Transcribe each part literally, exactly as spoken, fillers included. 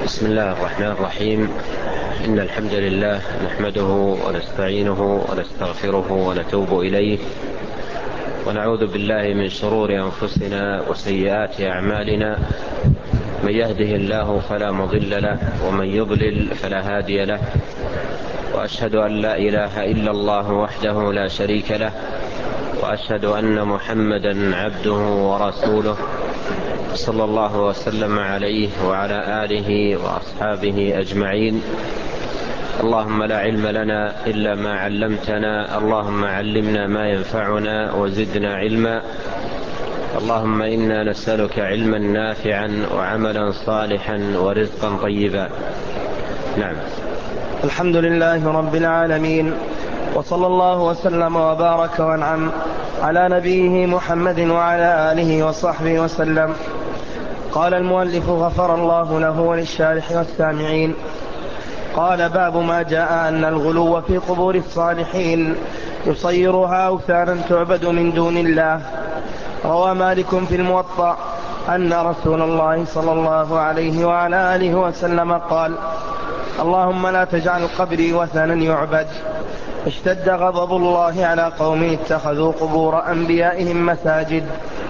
بسم الله الرحمن الرحيم. إن الحمد لله نحمده ونستعينه ونستغفره ونتوب إليه، ونعوذ بالله من شرور أنفسنا وسيئات أعمالنا. من يهده الله فلا مضل له، ومن يضلل فلا هادي له. وأشهد أن لا إله إلا الله وحده لا شريك له، وأشهد أن محمدا عبده ورسوله، صلى الله وسلم عليه وعلى آله وأصحابه أجمعين. اللهم لا علم لنا إلا ما علمتنا، اللهم علمنا ما ينفعنا وزدنا علما. اللهم إنا نسألك علما نافعا وعملا صالحا ورزقا طيبا. نعم. الحمد لله رب العالمين، وصلى الله وسلم وبارك وانعم على نبيه محمد وعلى آله وصحبه وسلم. قال المؤلف غفر الله له وللشارح والسامعين. قال: باب ما جاء أن الغلو في قبور الصالحين يصيرها أوثانا تعبد من دون الله. روى مالك في الموطأ أن رسول الله صلى الله عليه وعلى آله وسلم قال: اللهم لا تجعل قبري وثنا يعبد. اشتد غضب الله على قوم اتخذوا قبور أنبيائهم مساجد.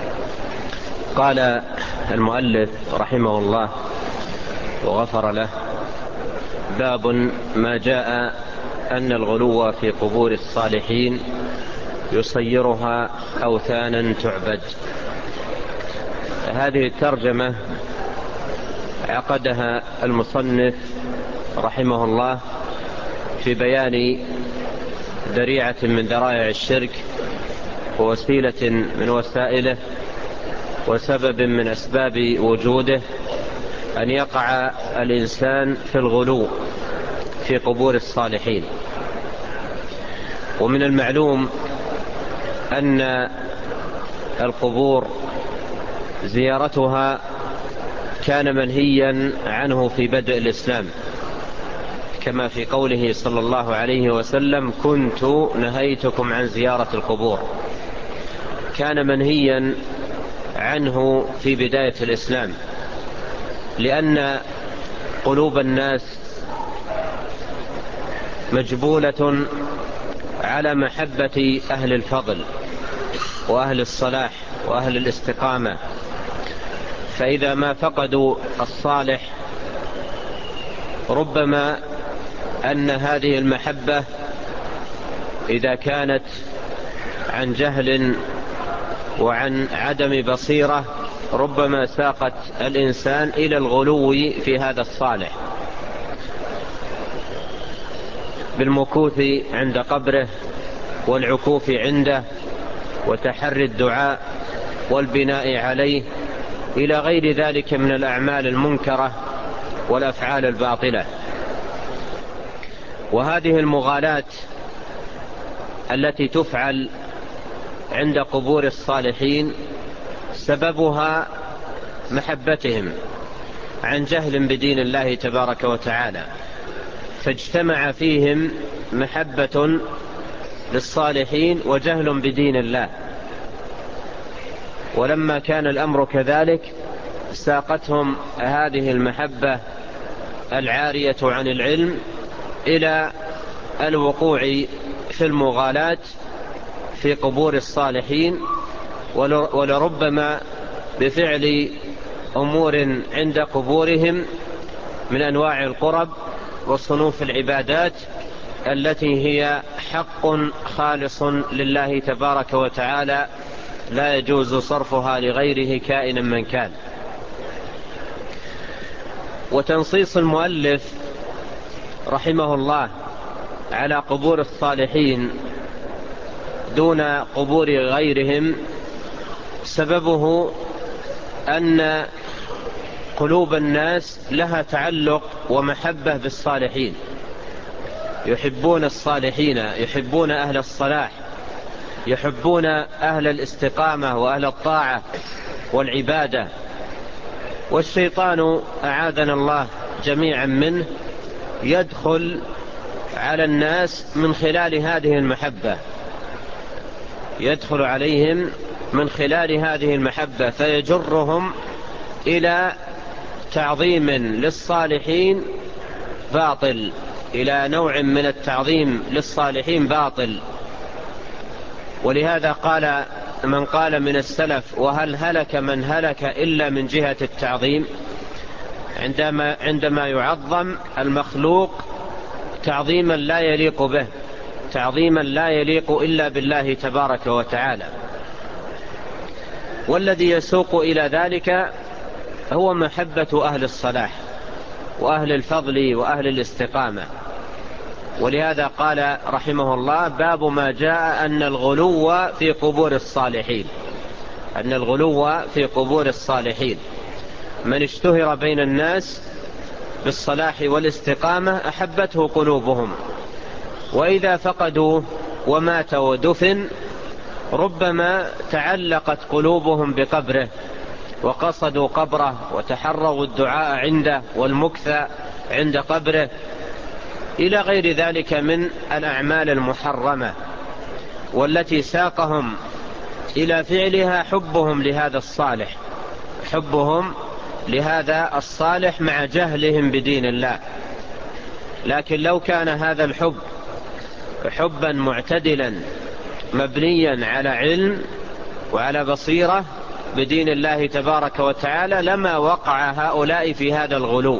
قال المؤلف رحمه الله وغفر له: باب ما جاء أن الغلو في قبور الصالحين يصيرها أوثانا تعبد. هذه الترجمة عقدها المصنف رحمه الله في بيان ذريعة من ذرائع الشرك، ووسيلة من وسائله، وسبب من أسباب وجوده، أن يقع الإنسان في الغلو في قبور الصالحين. ومن المعلوم أن القبور زيارتها كان منهيا عنه في بدء الإسلام، كما في قوله صلى الله عليه وسلم: كنت نهيتكم عن زيارة القبور. كان منهيا عنه في بداية الإسلام، لأن قلوب الناس مجبولة على محبة أهل الفضل وأهل الصلاح وأهل الاستقامة، فإذا ما فقدوا الصالح ربما أن هذه المحبة إذا كانت عن جهل وعن عدم بصيرة ربما ساقت الإنسان إلى الغلو في هذا الصالح، بالمكوث عند قبره والعكوف عنده وتحري الدعاء والبناء عليه إلى غير ذلك من الأعمال المنكرة والأفعال الباطلة. وهذه المغالاة التي تفعل عند قبور الصالحين سببها محبتهم عن جهل بدين الله تبارك وتعالى، فاجتمع فيهم محبة للصالحين وجهل بدين الله. ولما كان الأمر كذلك ساقتهم هذه المحبة العارية عن العلم إلى الوقوع في المغالاة في قبور الصالحين، ولربما بفعل أمور عند قبورهم من أنواع القرب وصنوف العبادات التي هي حق خالص لله تبارك وتعالى، لا يجوز صرفها لغيره كائنا من كان. وتنصيص المؤلف رحمه الله على قبور الصالحين دون قبور غيرهم سببه أن قلوب الناس لها تعلق ومحبة بالصالحين، يحبون الصالحين، يحبون أهل الصلاح، يحبون أهل الاستقامة وأهل الطاعة والعبادة. والشيطان أعاذنا الله جميعا منه يدخل على الناس من خلال هذه المحبة، يدخل عليهم من خلال هذه المحبة فيجرهم إلى تعظيم للصالحين باطل، إلى نوع من التعظيم للصالحين باطل. ولهذا قال من قال من السلف: وهل هلك من هلك إلا من جهة التعظيم؟ عندما, عندما يعظم المخلوق تعظيما لا يليق به، تعظيما لا يليق إلا بالله تبارك وتعالى. والذي يسوق إلى ذلك هو محبة أهل الصلاح وأهل الفضل وأهل الاستقامة. ولهذا قال رحمه الله: باب ما جاء أن الغلو في قبور الصالحين، أن الغلو في قبور الصالحين من اشتهر بين الناس بالصلاح والاستقامة أحبته قلوبهم، وإذا فقدوه ومات ودفن ربما تعلقت قلوبهم بقبره وقصدوا قبره وتحروا الدعاء عنده والمكث عند قبره إلى غير ذلك من الأعمال المحرمة، والتي ساقهم إلى فعلها حبهم لهذا الصالح، حبهم لهذا الصالح مع جهلهم بدين الله. لكن لو كان هذا الحب حبا معتدلا مبنيا على علم وعلى بصيرة بدين الله تبارك وتعالى لما وقع هؤلاء في هذا الغلو.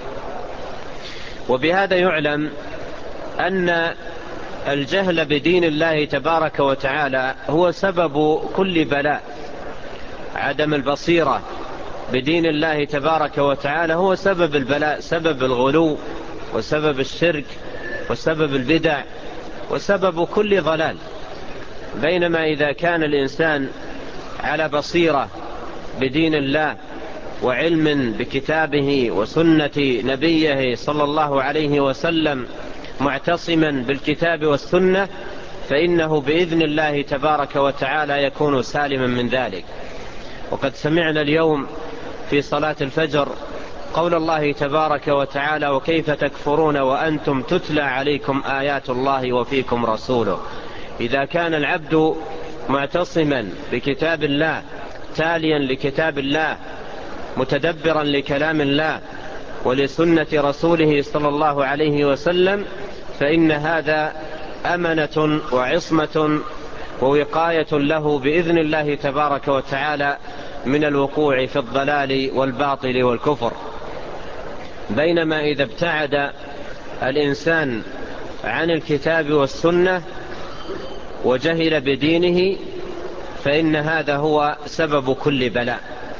وبهذا يعلم أن الجهل بدين الله تبارك وتعالى هو سبب كل بلاء. عدم البصيرة بدين الله تبارك وتعالى هو سبب البلاء، سبب الغلو وسبب الشرك وسبب البدع وسبب كل ضلال. بينما إذا كان الإنسان على بصيرة بدين الله وعلم بكتابه وسنة نبيه صلى الله عليه وسلم معتصما بالكتاب والسنة، فإنه بإذن الله تبارك وتعالى يكون سالما من ذلك. وقد سمعنا اليوم في صلاة الفجر قول الله تبارك وتعالى: وكيف تكفرون وأنتم تتلى عليكم آيات الله وفيكم رسوله. إذا كان العبد معتصما بكتاب الله تاليا لكتاب الله متدبرا لكلام الله ولسنة رسوله صلى الله عليه وسلم، فإن هذا أمنة وعصمة ووقاية له بإذن الله تبارك وتعالى من الوقوع في الضلال والباطل والكفر. بينما إذا ابتعد الإنسان عن الكتاب والسنة وجهل بدينه فإن هذا هو سبب كل بلاء.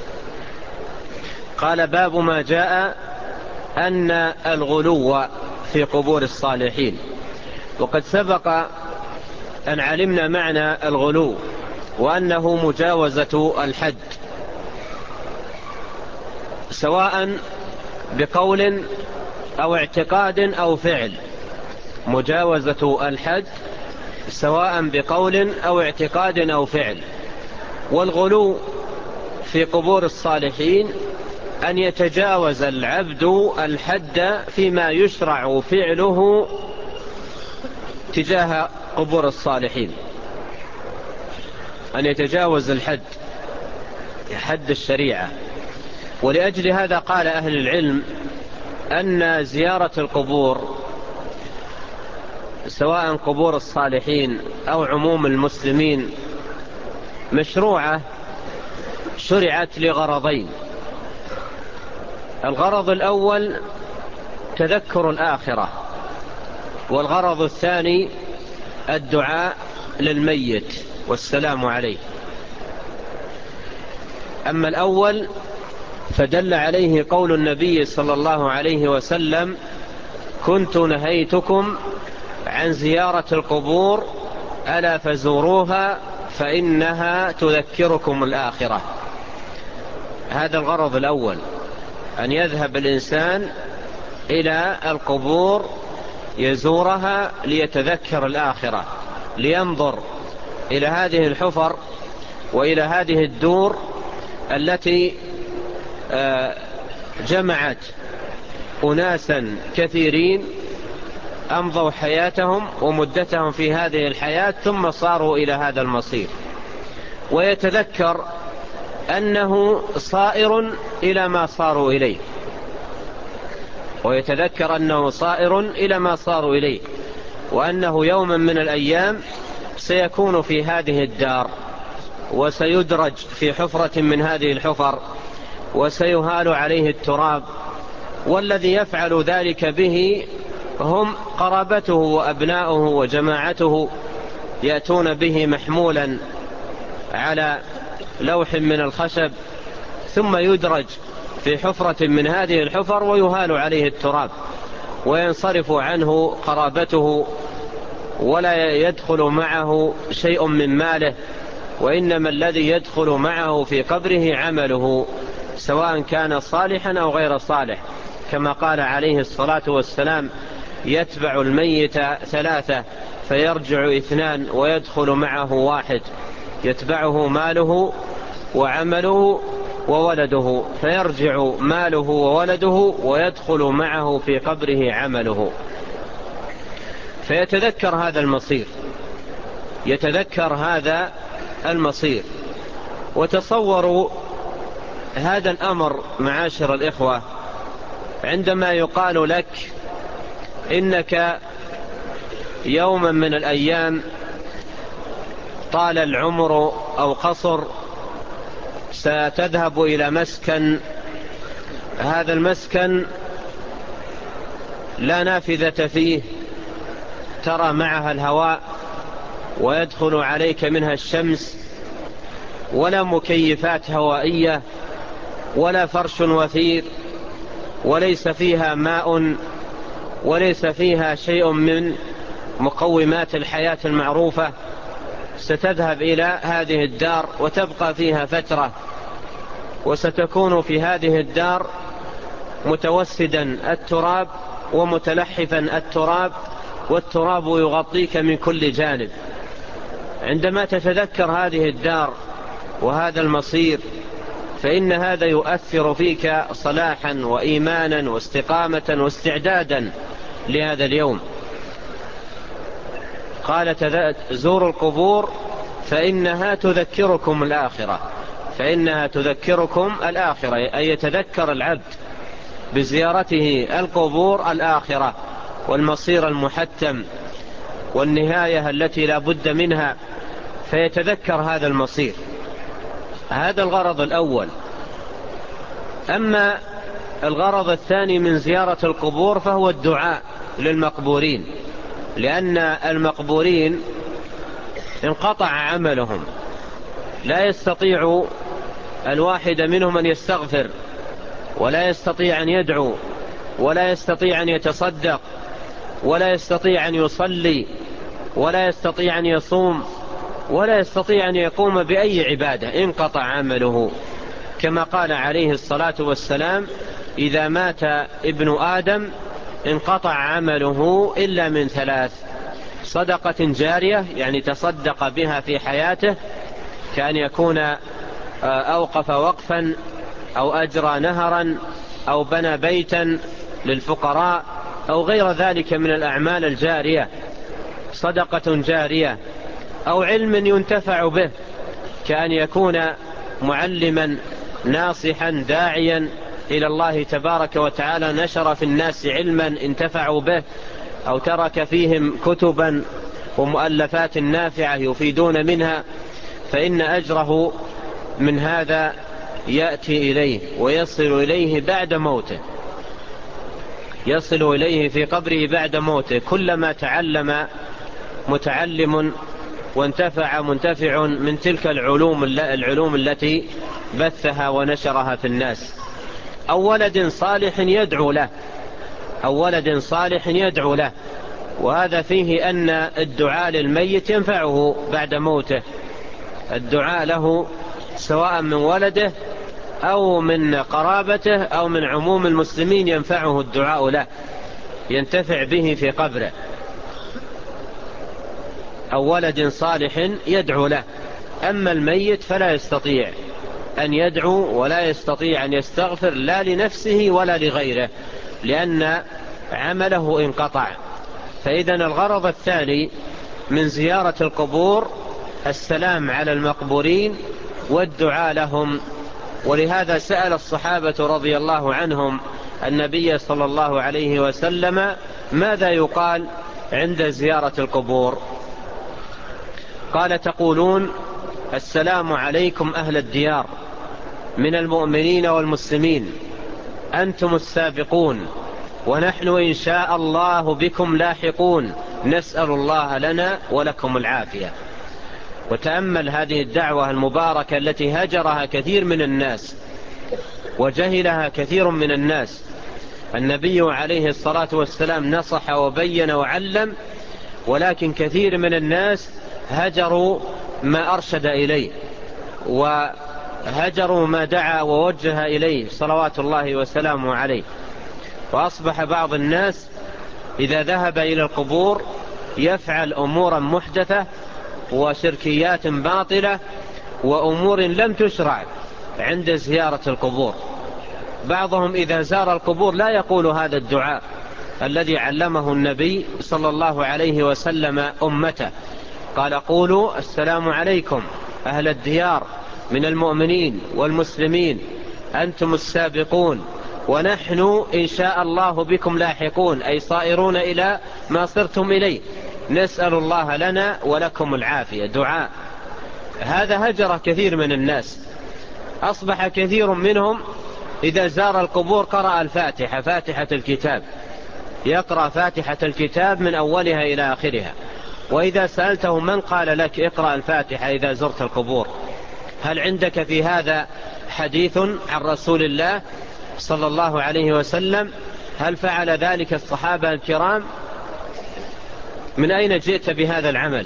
قال: باب ما جاء أن الغلو في قبور الصالحين. وقد سبق أن علمنا معنى الغلو وأنه مجاوزة الحد، سواء بقول أو اعتقاد أو فعل، مجاوزة الحد سواء بقول أو اعتقاد أو فعل. والغلو في قبور الصالحين أن يتجاوز العبد الحد فيما يشرع فعله تجاه قبور الصالحين، أن يتجاوز الحد، حد الشريعة. ولأجل هذا قال أهل العلم أن زيارة القبور سواء قبور الصالحين أو عموم المسلمين مشروعة، شرعت لغرضين: الغرض الأول تذكر الآخرة، والغرض الثاني الدعاء للميت والسلام عليه. أما الأول فدل عليه قول النبي صلى الله عليه وسلم: كنت نهيتكم عن زيارة القبور ألا فزوروها فإنها تذكركم الآخرة. هذا الغرض الأول، أن يذهب الإنسان إلى القبور يزورها ليتذكر الآخرة، لينظر إلى هذه الحفر وإلى هذه الدور التي جمعت أناسا كثيرين أمضوا حياتهم ومدتهم في هذه الحياة ثم صاروا إلى هذا المصير، ويتذكر أنه صائر إلى ما صاروا إليه، ويتذكر أنه صائر إلى ما صاروا إليه، وأنه يوما من الأيام سيكون في هذه الدار، وسيدرج في حفرة من هذه الحفر، وسيهال عليه التراب، والذي يفعل ذلك به هم قرابته وأبناؤه وجماعته، يأتون به محمولا على لوح من الخشب، ثم يدرج في حفرة من هذه الحفر ويهال عليه التراب، وينصرف عنه قرابته، ولا يدخل معه شيء من ماله، وإنما الذي يدخل معه في قبره عمله، سواء كان صالحا أو غير صالح، كما قال عليه الصلاة والسلام: يتبع الميت ثلاثة فيرجع اثنان ويدخل معه واحد، يتبعه ماله وعمله وولده، فيرجع ماله وولده ويدخل معه في قبره عمله. فيتذكر هذا المصير، يتذكر هذا المصير. وتصوروا هذا الأمر معاشر الإخوة، عندما يقال لك إنك يوما من الأيام طال العمر أو قصر، ستذهب إلى مسكن، هذا المسكن لا نافذة فيه، ترى معها الهواء ويدخل عليك منها الشمس، ولا مكيفات هوائية، ولا فرش وثير، وليس فيها ماء، وليس فيها شيء من مقومات الحياة المعروفة. ستذهب إلى هذه الدار وتبقى فيها فترة، وستكون في هذه الدار متوسدا التراب ومتلحفا التراب، والتراب يغطيك من كل جانب. عندما تتذكر هذه الدار وهذا المصير، فإن هذا يؤثر فيك صلاحا وإيمانا واستقامة واستعدادا لهذا اليوم. قال: زوروا القبور فإنها تذكركم الآخرة، فإنها تذكركم الآخرة، أي يتذكر العبد بزيارته القبور الآخرة والمصير المحتم والنهاية التي لا بد منها، فيتذكر هذا المصير. هذا الغرض الأول. أما الغرض الثاني من زيارة القبور فهو الدعاء للمقبورين، لأن المقبورين انقطع عملهم، لا يستطيع الواحد منهم أن يستغفر، ولا يستطيع أن يدعو، ولا يستطيع أن يتصدق، ولا يستطيع أن يصلي، ولا يستطيع أن يصوم، ولا يستطيع أن يقوم بأي عبادة، انقطع عمله. كما قال عليه الصلاة والسلام: إذا مات ابن آدم انقطع عمله إلا من ثلاث: صدقة جارية، يعني تصدق بها في حياته، كأن يكون أوقف وقفا، أو أجرى نهرا، أو بنى بيتا للفقراء، أو غير ذلك من الأعمال الجارية، صدقة جارية. أو علم ينتفع به، كأن يكون معلما ناصحا داعيا إلى الله تبارك وتعالى، نشر في الناس علما انتفعوا به، أو ترك فيهم كتبا ومؤلفات نافعة يفيدون منها، فإن أجره من هذا يأتي إليه ويصل إليه بعد موته، يصل إليه في قبره بعد موته. كلما تعلم متعلم وانتفع منتفع من تلك العلوم العلوم التي بثها ونشرها في الناس. أو ولد صالح يدعو له، أو ولد صالح يدعو له، وهذا فيه أن الدعاء للميت ينفعه بعد موته، الدعاء له سواء من ولده أو من قرابته أو من عموم المسلمين ينفعه الدعاء له، ينتفع به في قبره. أو ولد صالح يدعو له. أما الميت فلا يستطيع أن يدعو، ولا يستطيع أن يستغفر، لا لنفسه ولا لغيره، لأن عمله انقطع. فإذا الغرض الثاني من زيارة القبور السلام على المقبورين والدعاء لهم. ولهذا سأل الصحابة رضي الله عنهم النبي صلى الله عليه وسلم ماذا يقال عند زيارة القبور؟ قال: تقولون: السلام عليكم أهل الديار من المؤمنين والمسلمين، أنتم السابقون، ونحن إن شاء الله بكم لاحقون، نسأل الله لنا ولكم العافية. وتأمل هذه الدعوة المباركة التي هجرها كثير من الناس وجهلها كثير من الناس. النبي عليه الصلاة والسلام نصح وبين وعلم، ولكن كثير من الناس هجروا ما أرشد إليه وهجروا ما دعا ووجه إليه صلوات الله وسلامه عليه. وأصبح بعض الناس إذا ذهب إلى القبور يفعل أمورا محدثة وشركيات باطلة وأمور لم تشرع عند زيارة القبور. بعضهم إذا زار القبور لا يقول هذا الدعاء الذي علمه النبي صلى الله عليه وسلم أمته، قال: قولوا: السلام عليكم أهل الديار من المؤمنين والمسلمين، أنتم السابقون، ونحن إن شاء الله بكم لاحقون، أي صائرون إلى ما صرتم إليه، نسأل الله لنا ولكم العافية. دعاء هذا هجر كثير من الناس. أصبح كثير منهم إذا زار القبور قرأ الفاتحة، فاتحة الكتاب، يقرأ فاتحة الكتاب من أولها إلى آخرها. وإذا سألته: من قال لك اقرأ الفاتحة إذا زرت القبور؟ هل عندك في هذا حديث عن رسول الله صلى الله عليه وسلم؟ هل فعل ذلك الصحابة الكرام؟ من أين جئت بهذا العمل؟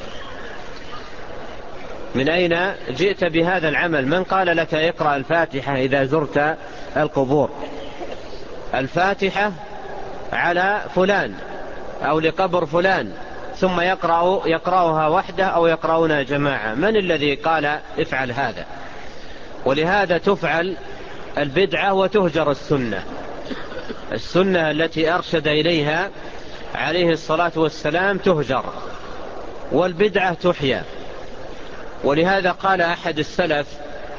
من أين جئت بهذا العمل؟ من قال لك اقرأ الفاتحة إذا زرت القبور؟ الفاتحة على فلان أو لقبر فلان، ثم يقرأ يقرأها وحده أو يقرأونها جماعة. من الذي قال افعل هذا؟ ولهذا تفعل البدعة وتهجر السنة، السنة التي أرشد إليها عليه الصلاة والسلام تهجر، والبدعة تحيا. ولهذا قال أحد السلف: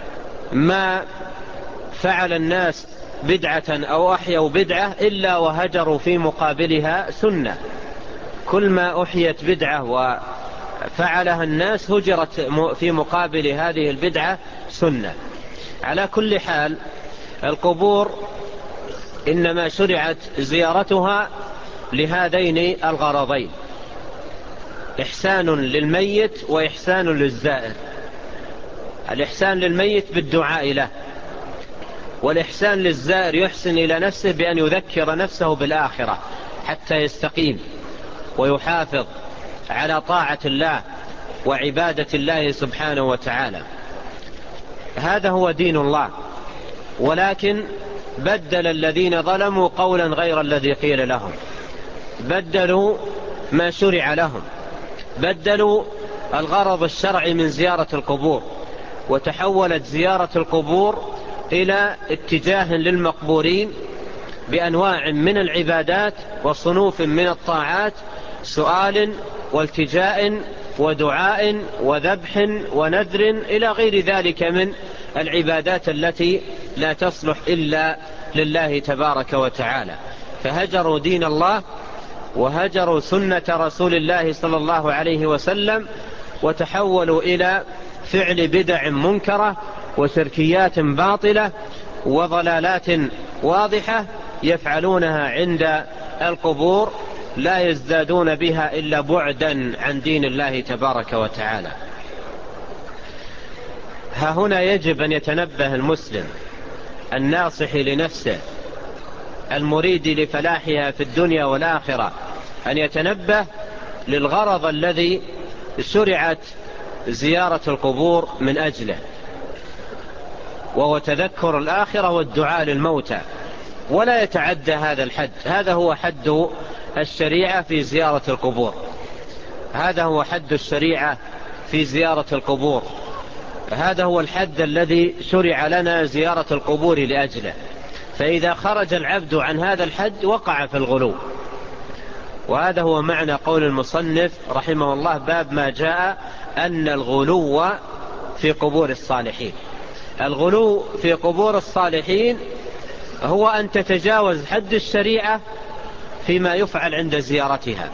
ما فعل الناس بدعة أو أحيوا بدعة إلا وهجروا في مقابلها سنة. كل ما أحيت بدعة وفعلها الناس هجرت في مقابل هذه البدعة سنة. على كل حال، القبور إنما شرعت زيارتها لهذين الغرضين: إحسان للميت وإحسان للزائر. الإحسان للميت بالدعاء له، والإحسان للزائر يحسن إلى نفسه بأن يذكر نفسه بالآخرة حتى يستقيم ويحافظ على طاعة الله وعبادة الله سبحانه وتعالى. هذا هو دين الله. ولكن بدل الذين ظلموا قولا غير الذي قيل لهم، بدلوا ما شرع لهم، بدلوا الغرض الشرعي من زيارة القبور، وتحولت زيارة القبور إلى اتجاه للمقبورين بأنواع من العبادات وصنوف من الطاعات، سؤال والتجاء ودعاء وذبح ونذر إلى غير ذلك من العبادات التي لا تصلح إلا لله تبارك وتعالى. فهجروا دين الله وهجروا سنة رسول الله صلى الله عليه وسلم، وتحولوا إلى فعل بدع منكرة وشركيات باطلة وضلالات واضحة يفعلونها عند القبور، لا يزدادون بها إلا بعدا عن دين الله تبارك وتعالى. ها هنا يجب أن يتنبه المسلم الناصح لنفسه المريد لفلاحها في الدنيا والآخرة أن يتنبه للغرض الذي شرعت زيارة القبور من أجله، وهو تذكر الآخرة والدعاء للموتى، ولا يتعدى هذا الحد. هذا هو حد الشريعة في زيارة القبور، هذا هو حد الشريعة في زيارة القبور، هذا هو الحد الذي شرع لنا زيارة القبور لأجله. فإذا خرج العبد عن هذا الحد وقع في الغلو. وهذا هو معنى قول المصنف رحمه الله: باب ما جاء أن الغلو في قبور الصالحين. الغلو في قبور الصالحين هو أن تتجاوز حد الشريعة فيما يفعل عند زيارتها.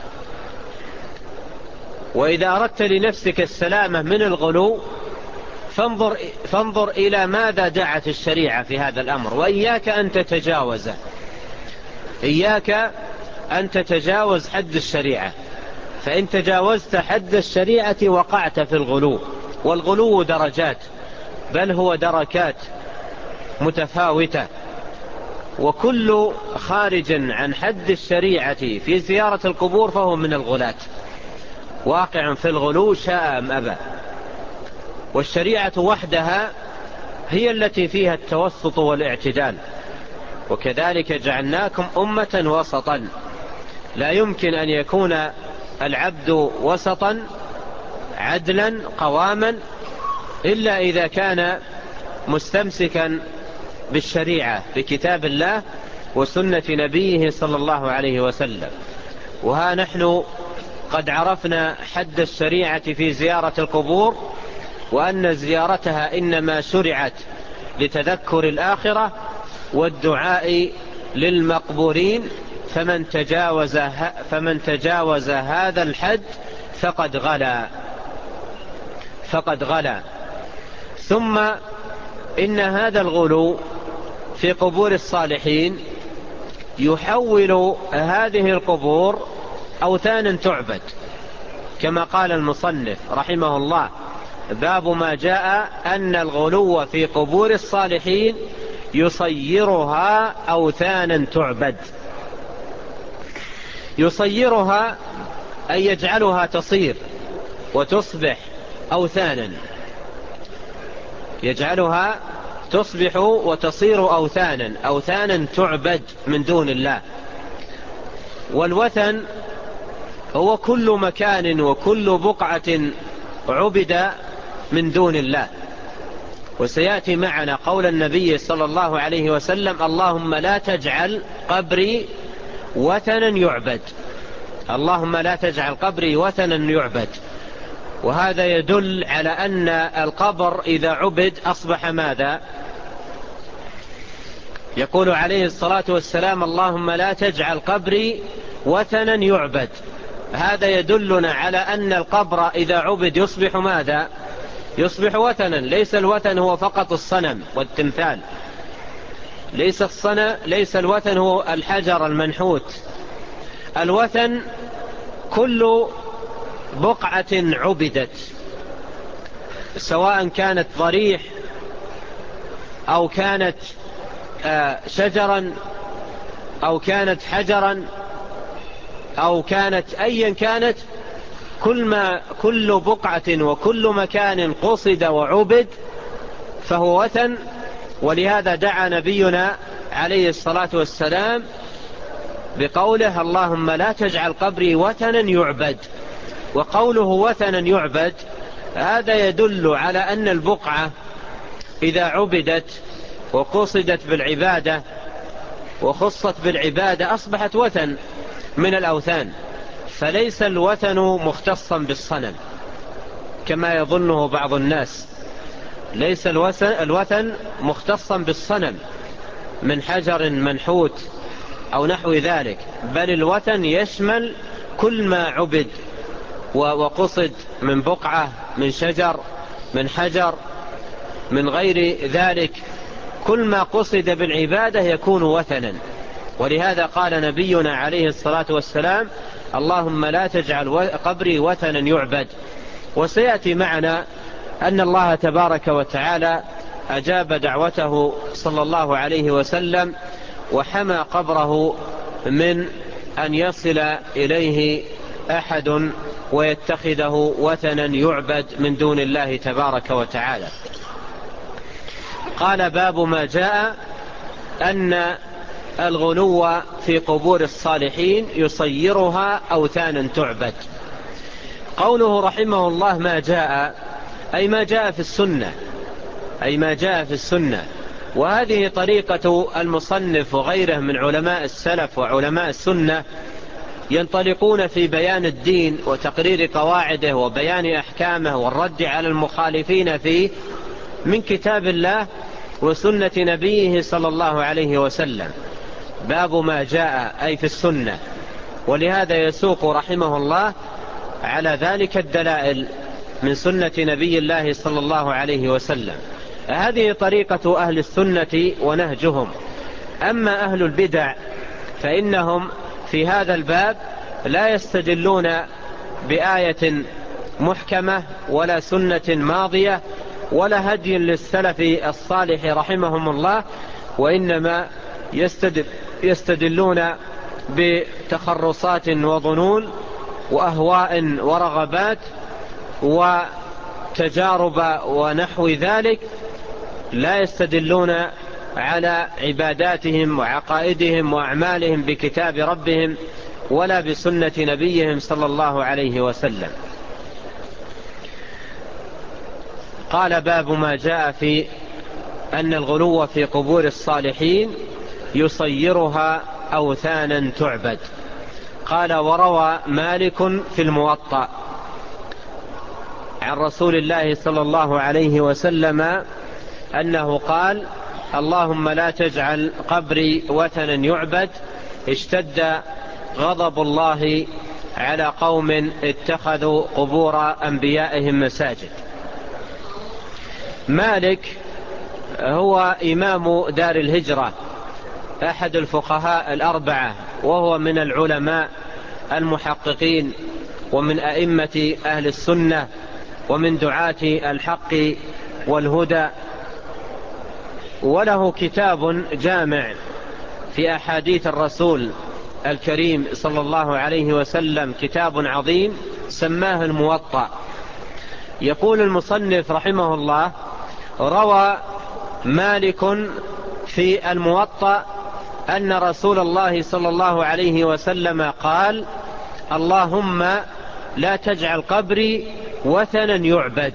وإذا أردت لنفسك السلامة من الغلو فانظر, فانظر إلى ماذا دعت الشريعة في هذا الأمر، وإياك أن تتجاوزه. إياك أن تتجاوز حد الشريعة، فإن تجاوزت حد الشريعة وقعت في الغلو. والغلو درجات، بل هو دركات متفاوتة، وكل خارج عن حد الشريعة في زيارة القبور فهو من الغلاة، واقع في الغلو شاء أم أبى. والشريعة وحدها هي التي فيها التوسط والاعتدال، وكذلك جعلناكم أمة وسطا. لا يمكن أن يكون العبد وسطا عدلا قواما إلا إذا كان مستمسكا بالشريعة بكتاب الله وسنة نبيه صلى الله عليه وسلم. وها نحن قد عرفنا حد الشريعة في زيارة القبور، وأن زيارتها إنما شرعت لتذكر الآخرة والدعاء للمقبورين، فمن تجاوز, فمن تجاوز هذا الحد فقد غلا فقد غلا. ثم إن هذا الغلو في قبور الصالحين يحول هذه القبور أوثانا تعبد، كما قال المصنف رحمه الله: باب ما جاء أن الغلو في قبور الصالحين يصيرها أوثانا تعبد. يصيرها أي يجعلها تصير وتصبح أوثانا، يجعلها تصبح وتصير أوثانا، أوثانا تعبد من دون الله. والوثن هو كل مكان وكل بقعة عبد من دون الله. وسيأتي معنا قول النبي صلى الله عليه وسلم: اللهم لا تجعل قبري وثنا يعبد. اللهم لا تجعل قبري وثنا يعبد. وهذا يدل على أن القبر إذا عبد أصبح ماذا؟ يقول عليه الصلاة والسلام: اللهم لا تجعل قبري وثنا يعبد. هذا يدلنا على أن القبر إذا عبد يصبح ماذا؟ يصبح وثنا. ليس الوثن هو فقط الصنم والتمثال، ليس الصنم ليس الوثن هو الحجر المنحوت. الوثن كل بقعة عبدت، سواء كانت ضريح أو كانت شجرا أو كانت حجرا أو كانت أيا كانت، كل ما كل بقعة وكل مكان قصد وعبد فهو وثن. ولهذا دعا نبينا عليه الصلاة والسلام بقوله: اللهم لا تجعل قبري وثنا يعبد. وقوله وثنا يعبد هذا يدل على أن البقعة إذا عبدت وقصدت بالعبادة وخصت بالعبادة أصبحت وثن من الأوثان. فليس الوثن مختصا بالصنم كما يظنه بعض الناس، ليس الوثن مختصا بالصنم من حجر منحوت أو نحو ذلك، بل الوثن يشمل كل ما عبد وقصد من بقعة، من شجر، من حجر، من غير ذلك. كل ما قصد بالعبادة يكون وثنا. ولهذا قال نبينا عليه الصلاة والسلام: اللهم لا تجعل قبري وثنا يعبد. وسيأتي معنا أن الله تبارك وتعالى أجاب دعوته صلى الله عليه وسلم وحمى قبره من أن يصل إليه أحد ويتخذه وثنا يعبد من دون الله تبارك وتعالى. قال: باب ما جاء أن الغلو في قبور الصالحين يصيرها أوثانا تعبد. قوله رحمه الله ما جاء، أي ما جاء في السنة، أي ما جاء في السنة. وهذه طريقة المصنف وغيره من علماء السلف وعلماء السنة، ينطلقون في بيان الدين وتقرير قواعده وبيان أحكامه والرد على المخالفين فيه من كتاب الله وسنة نبيه صلى الله عليه وسلم. باب ما جاء أي في السنة، ولهذا يسوق رحمه الله على ذلك الدلائل من سنة نبي الله صلى الله عليه وسلم. هذه طريقة أهل السنة ونهجهم. أما أهل البدع فإنهم في هذا الباب لا يستدلون بآية محكمة ولا سنة ماضية ولا هدي للسلف الصالح رحمهم الله، وإنما يستدل يستدلون بتخرصات وظنون وأهواء ورغبات وتجارب ونحو ذلك، لا يستدلون على عباداتهم وعقائدهم وأعمالهم بكتاب ربهم ولا بسنة نبيهم صلى الله عليه وسلم. قال باب ما جاء في أن الغلو في قبور الصالحين يصيرها أوثانا تعبد. قال وروى مالك في الموطأ عن رسول الله صلى الله عليه وسلم أنه قال اللهم لا تجعل قبري وثنا يعبد اشتد غضب الله على قوم اتخذوا قبور أنبيائهم مساجد. مالك هو إمام دار الهجرة، أحد الفقهاء الأربعة، وهو من العلماء المحققين ومن أئمة أهل السنة ومن دعاة الحق والهدى، وله كتاب جامع في أحاديث الرسول الكريم صلى الله عليه وسلم، كتاب عظيم سماه الموطأ. يقول المصنف رحمه الله روى مالك في الموطأ أن رسول الله صلى الله عليه وسلم قال اللهم لا تجعل قبري وثنا يعبد.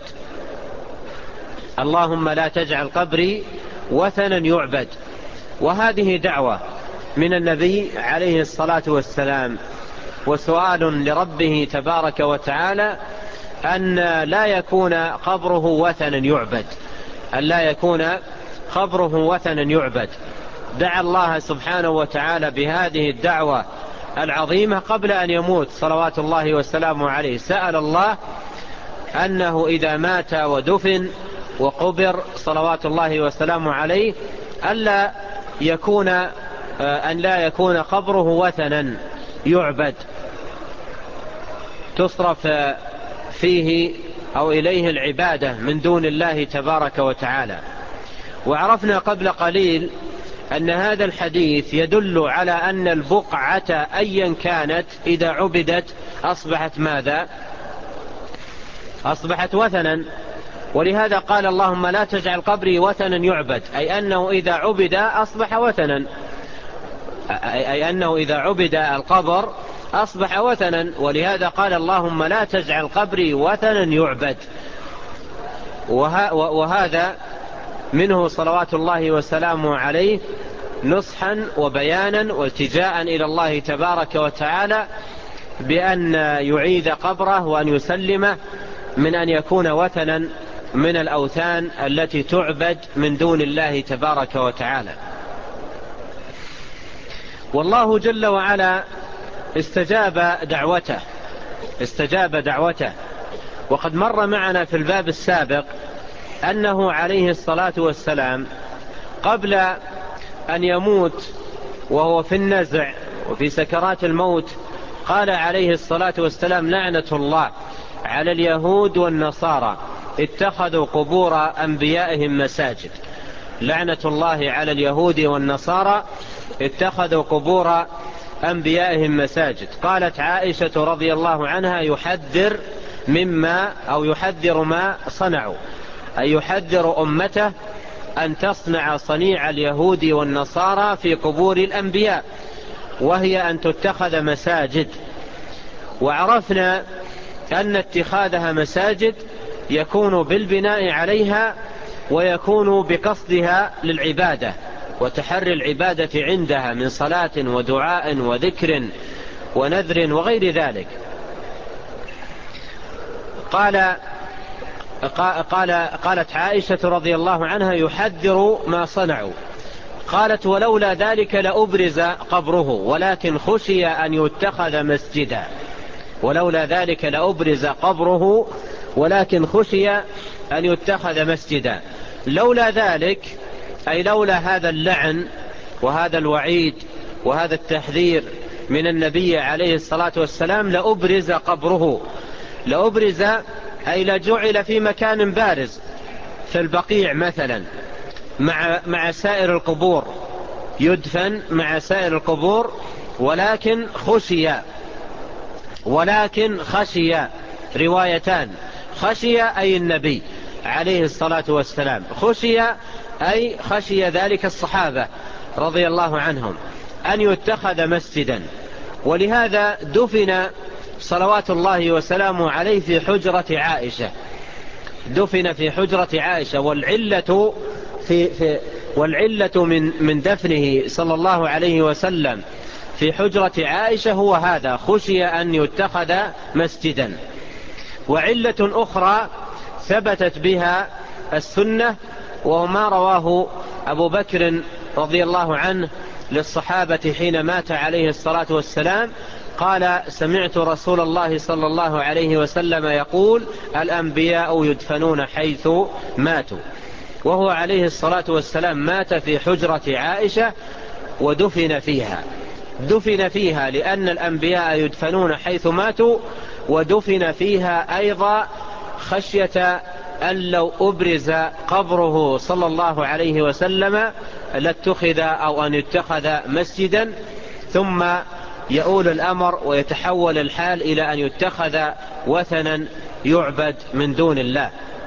اللهم لا تجعل قبري وثنا يعبد. وهذه دعوة من النبي عليه الصلاة والسلام، وسؤال لربه تبارك وتعالى أن لا يكون قبره وثنا يعبد، أن لا يكون قبره وثنا يعبد. دعا الله سبحانه وتعالى بهذه الدعوة العظيمة قبل أن يموت صلوات الله وسلامه عليه. سأل الله أنه إذا مات ودفن وقبر صلوات الله وسلامه عليه ألا يكون أن لا يكون قبره وثنا يعبد تصرف فيه أو إليه العبادة من دون الله تبارك وتعالى. وعرفنا قبل قليل أن هذا الحديث يدل على أن البقعة أيا كانت إذا عبدت أصبحت ماذا؟ أصبحت وثنا. ولهذا قال اللهم لا تجعل قبري وثنا يعبد، أي أنه إذا عبد أصبح وثنا، أي أنه إذا عبد القبر أصبح وثنا. ولهذا قال اللهم لا تجعل قبري وثنا يعبد. وهذا منه صلوات الله وسلامه عليه نصحا وبيانا والتجاء إلى الله تبارك وتعالى بأن يعيد قبره وأن يسلمه من أن يكون وثنا من الأوثان التي تعبد من دون الله تبارك وتعالى. والله جل وعلا استجاب دعوته استجاب دعوته وقد مر معنا في الباب السابق أنه عليه الصلاة والسلام قبل أن يموت وهو في النزع وفي سكرات الموت قال عليه الصلاة والسلام لعنة الله على اليهود والنصارى اتخذوا قبور أنبيائهم مساجد. لعنة الله على اليهود والنصارى اتخذوا قبور أنبيائهم مساجد. قالت عائشة رضي الله عنها يحذر مما أو يحذر ما صنعوا، أي يحذر أمته أن تصنع صنيع اليهود والنصارى في قبور الأنبياء، وهي أن تتخذ مساجد. وعرفنا أن اتخاذها مساجد يكون بالبناء عليها ويكون بقصدها للعبادة وتحري العبادة عندها من صلاة ودعاء وذكر ونذر وغير ذلك. قال قال قالت عائشة رضي الله عنها يحذر ما صنعوا، قالت ولولا ذلك لأبرز قبره ولكن خشي أن يتخذ مسجدا. ولولا ذلك لأبرز قبره ولكن خشي أن يتخذ مسجدا. لولا ذلك أي لولا هذا اللعن وهذا الوعيد وهذا التحذير من النبي عليه الصلاة والسلام لأبرز قبره. لأبرز أي لجعل في مكان بارز في البقيع مثلا مع, مع سائر القبور، يدفن مع سائر القبور، ولكن خشي ولكن خشي روايتان، خشي أي النبي عليه الصلاة والسلام، خشي أي خشي ذلك الصحابة رضي الله عنهم أن يتخذ مسجدا. ولهذا دفن صلوات الله وسلامه عليه في حجرة عائشة، دفن في حجرة عائشة. والعلة في في والعلة من من دفنه صلى الله عليه وسلم في حجرة عائشة هو هذا، خشي أن يتخذ مسجدا. وعلة أخرى ثبتت بها السنة وما رواه أبو بكر رضي الله عنه للصحابة حين مات عليه الصلاة والسلام، قال سمعت رسول الله صلى الله عليه وسلم يقول الأنبياء يدفنون حيث ماتوا. وهو عليه الصلاة والسلام مات في حجرة عائشة ودفن فيها، دفن فيها لأن الأنبياء يدفنون حيث ماتوا، ودفن فيها أيضا خشية أن لو أبرز قبره صلى الله عليه وسلم لاتخذ أو أن يتخذ مسجدا، ثم يؤول الأمر ويتحول الحال إلى أن يتخذ وثنا يعبد من دون الله.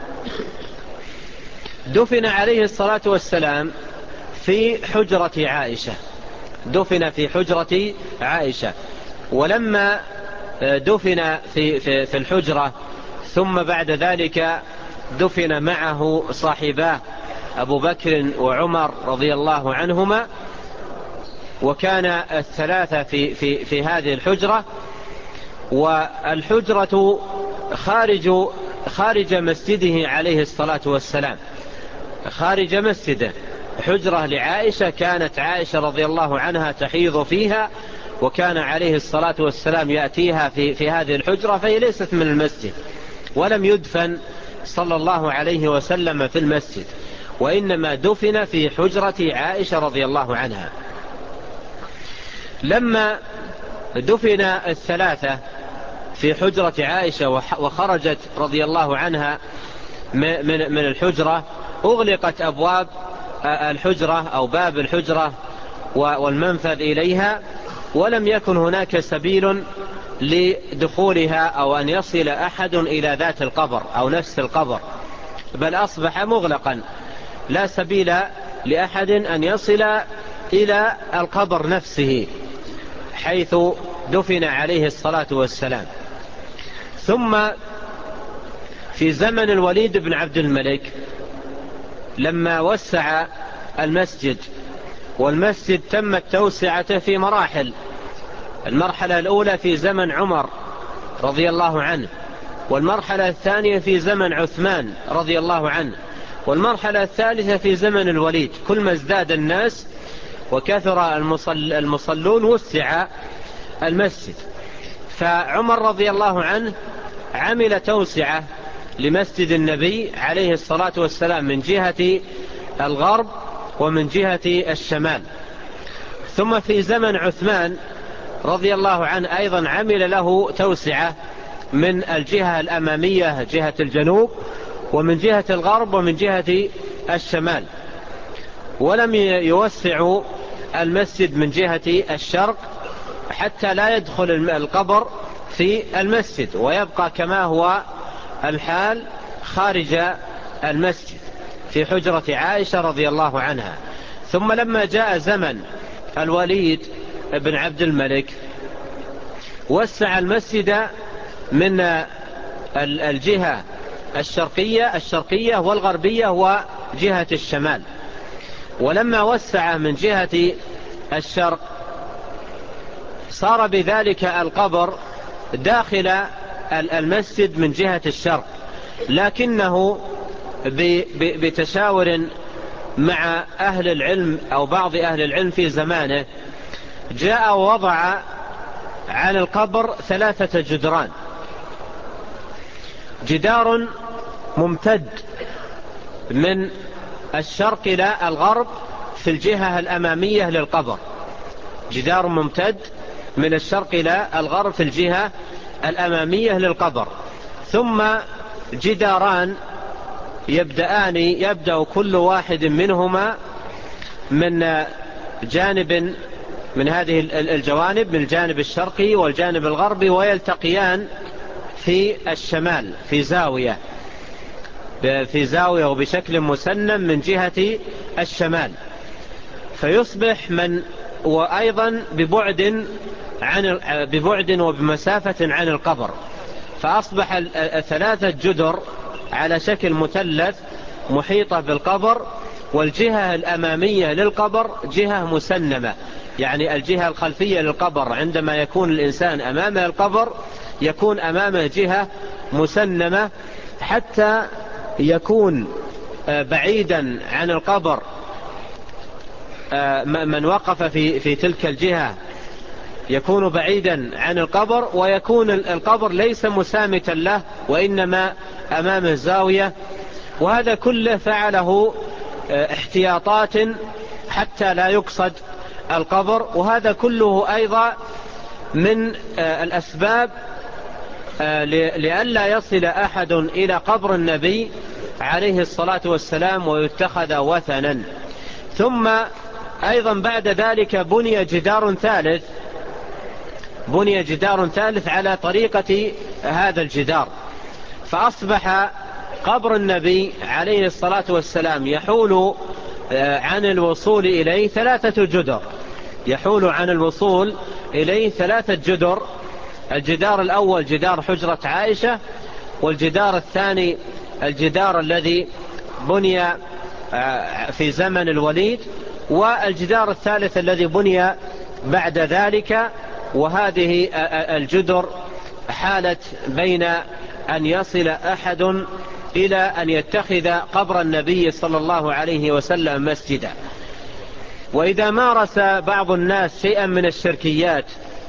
دفن عليه الصلاة والسلام في حجرة عائشة، دفن في حجرة عائشة. ولما دفن في, في, في الحجرة ثم بعد ذلك دفن معه صاحباه أبو بكر وعمر رضي الله عنهما، وكان الثلاثة في, في, في هذه الحجرة. والحجرة خارج, خارج مسجده عليه الصلاة والسلام، خارج مسجده. حجرة لعائشة كانت عائشة رضي الله عنها تحيض فيها، وكان عليه الصلاة والسلام يأتيها في, في هذه الحجرة، فهي ليست من المسجد، ولم يدفن صلى الله عليه وسلم في المسجد، وإنما دفن في حجرة عائشة رضي الله عنها. لما دفن الثلاثة في حجرة عائشة وخرجت رضي الله عنها من, من الحجرة، أغلقت أبواب الحجرة أو باب الحجرة والمنفذ إليها، ولم يكن هناك سبيل لدخولها أو أن يصل أحد إلى ذات القبر أو نفس القبر، بل أصبح مغلقا، لا سبيل لأحد أن يصل إلى القبر نفسه حيث دفن عليه الصلاة والسلام. ثم في زمن الوليد بن عبد الملك لما وسع المسجد، والمسجد تمت توسعته في مراحل، المرحلة الأولى في زمن عمر رضي الله عنه، والمرحلة الثانية في زمن عثمان رضي الله عنه، والمرحلة الثالثة في زمن الوليد. كل ما ازداد الناس وكثر المصل المصلون وسع المسجد. فعمر رضي الله عنه عمل توسعة لمسجد النبي عليه الصلاة والسلام من جهة الغرب ومن جهة الشمال. ثم في زمن عثمان رضي الله عنه أيضا عمل له توسعة من الجهة الأمامية جهة الجنوب، ومن جهة الغرب، ومن جهة الشمال. ولم يوسع المسجد من جهة الشرق حتى لا يدخل القبر في المسجد، ويبقى كما هو الحال خارج المسجد في حجرة عائشة رضي الله عنها. ثم لما جاء زمن الوليد بن عبد الملك وسع المسجد من الجهة الشرقية الشرقية والغربية وجهة الشمال. ولما وسع من جهة الشرق صار بذلك القبر داخل المسجد من جهة الشرق، لكنه بتشاور مع أهل العلم أو بعض أهل العلم في زمانه جاء ووضع على القبر ثلاثة جدران: جدار ممتد من الشرق إلى الغرب في الجهة الأمامية للقبر، جدار ممتد من الشرق إلى الغرب في الجهة الأمامية للقبر، ثم جداران يبدأان يبدأ كل واحد منهما من جانب من هذه الجوانب، من الجانب الشرقي والجانب الغربي، ويلتقيان في الشمال في زاوية في زاوية وبشكل مسنم من جهة الشمال، فيصبح من وأيضا ببعد عن ببعد وبمسافة عن القبر، فأصبح الثلاثة جدر على شكل مثلث محيطة بالقبر، والجهة الأمامية للقبر جهة مسنمة، يعني الجهة الخلفية للقبر عندما يكون الإنسان أمام القبر يكون أمامه جهة مسنمة حتى يكون بعيدا عن القبر من وقف في في تلك الجهة يكون بعيدا عن القبر، ويكون القبر ليس مسامتا له وإنما أمامه زاوية. وهذا كله فعله احتياطات حتى لا يقصد القبر، وهذا كله أيضا من الأسباب لئلا يصل أحد إلى قبر النبي عليه الصلاة والسلام ويتخذ وثنا. ثم أيضا بعد ذلك بني جدار ثالث بني جدار ثالث على طريقة هذا الجدار، فأصبح قبر النبي عليه الصلاة والسلام يحول عن الوصول إليه ثلاثة جدر يحول عن الوصول إليه ثلاثة جدر الجدار الأول جدار حجرة عائشة، والجدار الثاني الجدار الذي بني في زمن الوليد، والجدار الثالث الذي بني بعد ذلك. وهذه الجدر حالت بين أن يصل أحد إلى أن يتخذ قبر النبي صلى الله عليه وسلم مسجدا. وإذا مارس بعض الناس شيئا من الشركيات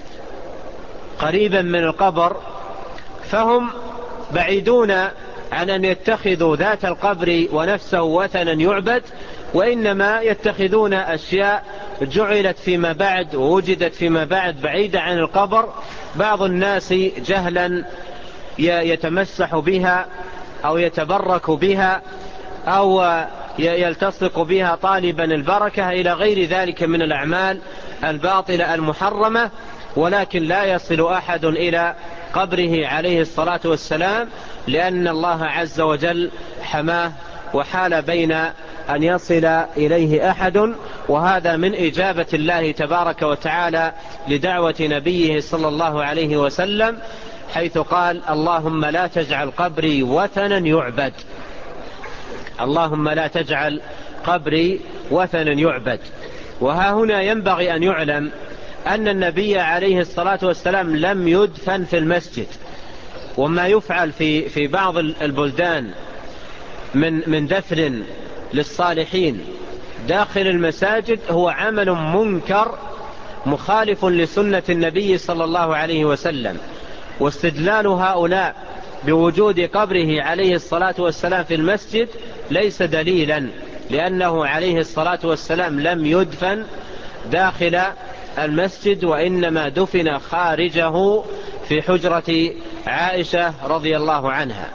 قريبا من القبر فهم بعيدون عن أن يتخذوا ذات القبر ونفسه وثنا يعبد، وإنما يتخذون أشياء جعلت فيما بعد ووجدت فيما بعد بعيدة عن القبر، بعض الناس جهلا يتمسح بها أو يتبرك بها أو يلتصق بها طالبا البركة إلى غير ذلك من الأعمال الباطلة المحرمة، ولكن لا يصل أحد إلى قبره عليه الصلاة والسلام، لأن الله عز وجل حماه وحال بين أن يصل إليه أحد. وهذا من إجابة الله تبارك وتعالى لدعوة نبيه صلى الله عليه وسلم، حيث قال: اللهم لا تجعل قبري وثنا يعبد اللهم لا تجعل قبري وثنا يعبد. وها هنا ينبغي أن يعلم أن النبي عليه الصلاة والسلام لم يدفن في المسجد، وما يفعل في في بعض البلدان من من دفن للصالحين داخل المساجد هو عمل منكر مخالف لسنة النبي صلى الله عليه وسلم. واستدلال هؤلاء بوجود قبره عليه الصلاة والسلام في المسجد ليس دليلا، لأنه عليه الصلاة والسلام لم يدفن داخل المسجد، وإنما دفن خارجه في حجرة عائشة رضي الله عنها.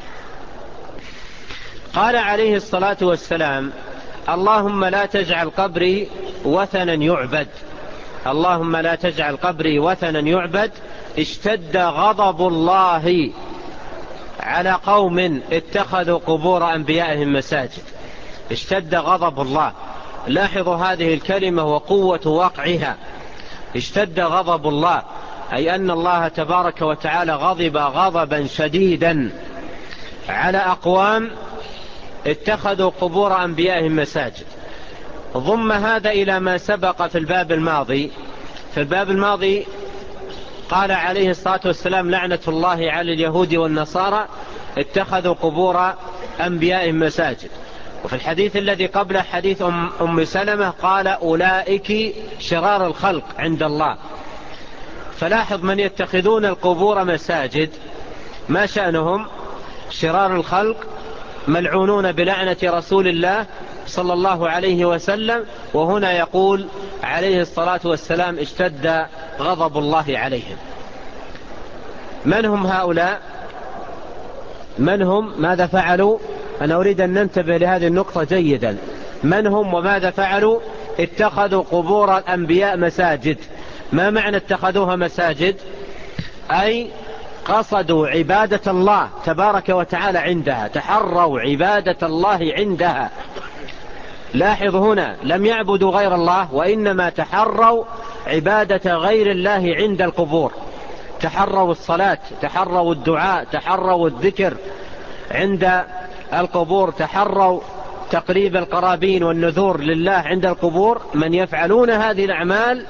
قال عليه الصلاة والسلام: اللهم لا تجعل قبري وثنا يعبد اللهم لا تجعل قبري وثنا يعبد اشتد غضب الله على قوم اتخذوا قبور أنبيائهم مساجد. اشتد غضب الله، لاحظوا هذه الكلمة وقوة وقعها. اشتد غضب الله أي أن الله تبارك وتعالى غضب غضبا شديدا على أقوام اتخذوا قبور أنبيائهم مساجد. ضم هذا إلى ما سبق في الباب الماضي في الباب الماضي قال عليه الصلاة والسلام: لعنة الله على اليهود والنصارى اتخذوا قبور أنبيائهم مساجد. وفي الحديث الذي قبله حديث أم, أم سلمة قال أولئك شرار الخلق عند الله. فلاحظ من يتخذون القبور مساجد ما شأنهم؟ شرار الخلق، ملعونون بلعنة رسول الله صلى الله عليه وسلم. وهنا يقول عليه الصلاة والسلام اشتد غضب الله عليهم. من هم هؤلاء؟ من هم؟ ماذا فعلوا؟ أنا أريد أن ننتبه لهذه النقطة جيدا. من هم وماذا فعلوا؟ اتخذوا قبور الأنبياء مساجد. ما معنى اتخذوها مساجد؟ أي قصدوا عبادة الله تبارك وتعالى عندها، تحروا عبادة الله عندها. لاحظ هنا لم يعبدوا غير الله، وإنما تحروا عبادة غير الله عند القبور. تحروا الصلاة، تحروا الدعاء، تحروا الذكر عند القبور، تحروا تقريب القرابين والنذور لله عند القبور. من يفعلون هذه الأعمال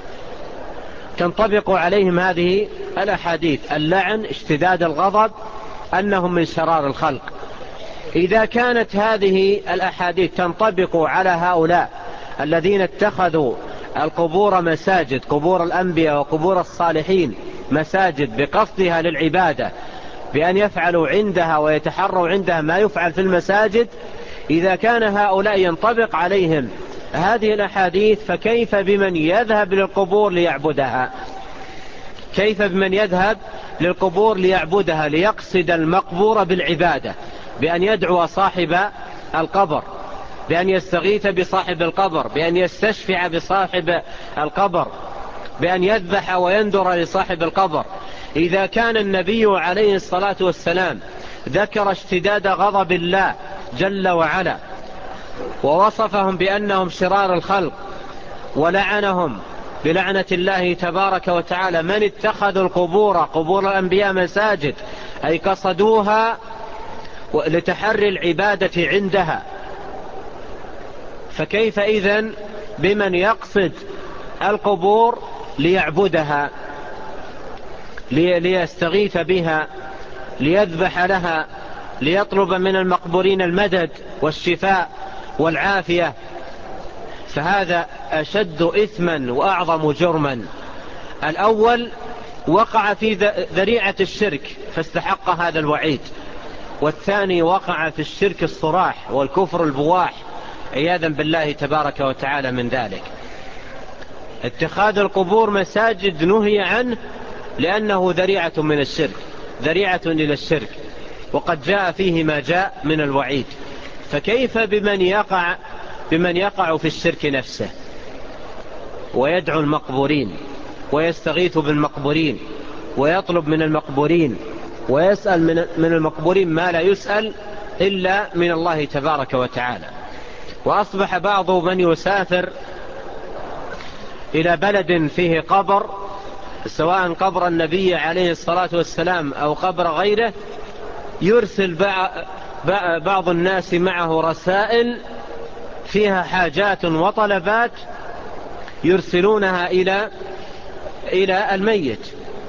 تنطبق عليهم هذه الأحاديث: اللعن، اشتداد الغضب، أنهم من شرار الخلق. إذا كانت هذه الأحاديث تنطبق على هؤلاء الذين اتخذوا القبور مساجد، قبور الأنبياء وقبور الصالحين مساجد بقصدها للعبادة، بأن يفعلوا عندها ويتحروا عندها ما يفعل في المساجد، إذا كان هؤلاء ينطبق عليهم هذه الأحاديث، فكيف بمن يذهب للقبور ليعبدها؟ كيف بمن يذهب للقبور ليعبدها، ليقصد المقبور بالعبادة، بأن يدعو صاحب القبر، بأن يستغيث بصاحب القبر، بأن يستشفع بصاحب القبر، بأن يذبح ويندر لصاحب القبر؟ إذا كان النبي عليه الصلاة والسلام ذكر اشتداد غضب الله جل وعلا ووصفهم بأنهم شرار الخلق ولعنهم بلعنة الله تبارك وتعالى: من اتخذوا القبور قبور الأنبياء مساجد، أي قصدوها لتحري العبادة عندها. فكيف إذن بمن يقصد القبور ليعبدها، ليستغيث بها، ليذبح لها، ليطلب من المقبورين المدد والشفاء والعافية؟ فهذا أشد إثما وأعظم جرما. الأول وقع في ذريعة الشرك فاستحق هذا الوعيد، والثاني وقع في الشرك الصراح والكفر البواح عياذا بالله تبارك وتعالى من ذلك. اتخاذ القبور مساجد نهي عنه لأنه ذريعة من الشرك، ذريعة إلى الشرك، وقد جاء فيه ما جاء من الوعيد. فكيف بمن يقع بمن يقع في الشرك نفسه ويدعو المقبورين ويستغيث بالمقبورين ويطلب من المقبورين ويسأل من المقبورين ما لا يسأل إلا من الله تبارك وتعالى؟ وأصبح بعض من يسافر إلى بلد فيه قبر، سواء قبر النبي عليه الصلاة والسلام أو قبر غيره، يرسل بعض الناس معه رسائل فيها حاجات وطلبات يرسلونها إلى إلى الميت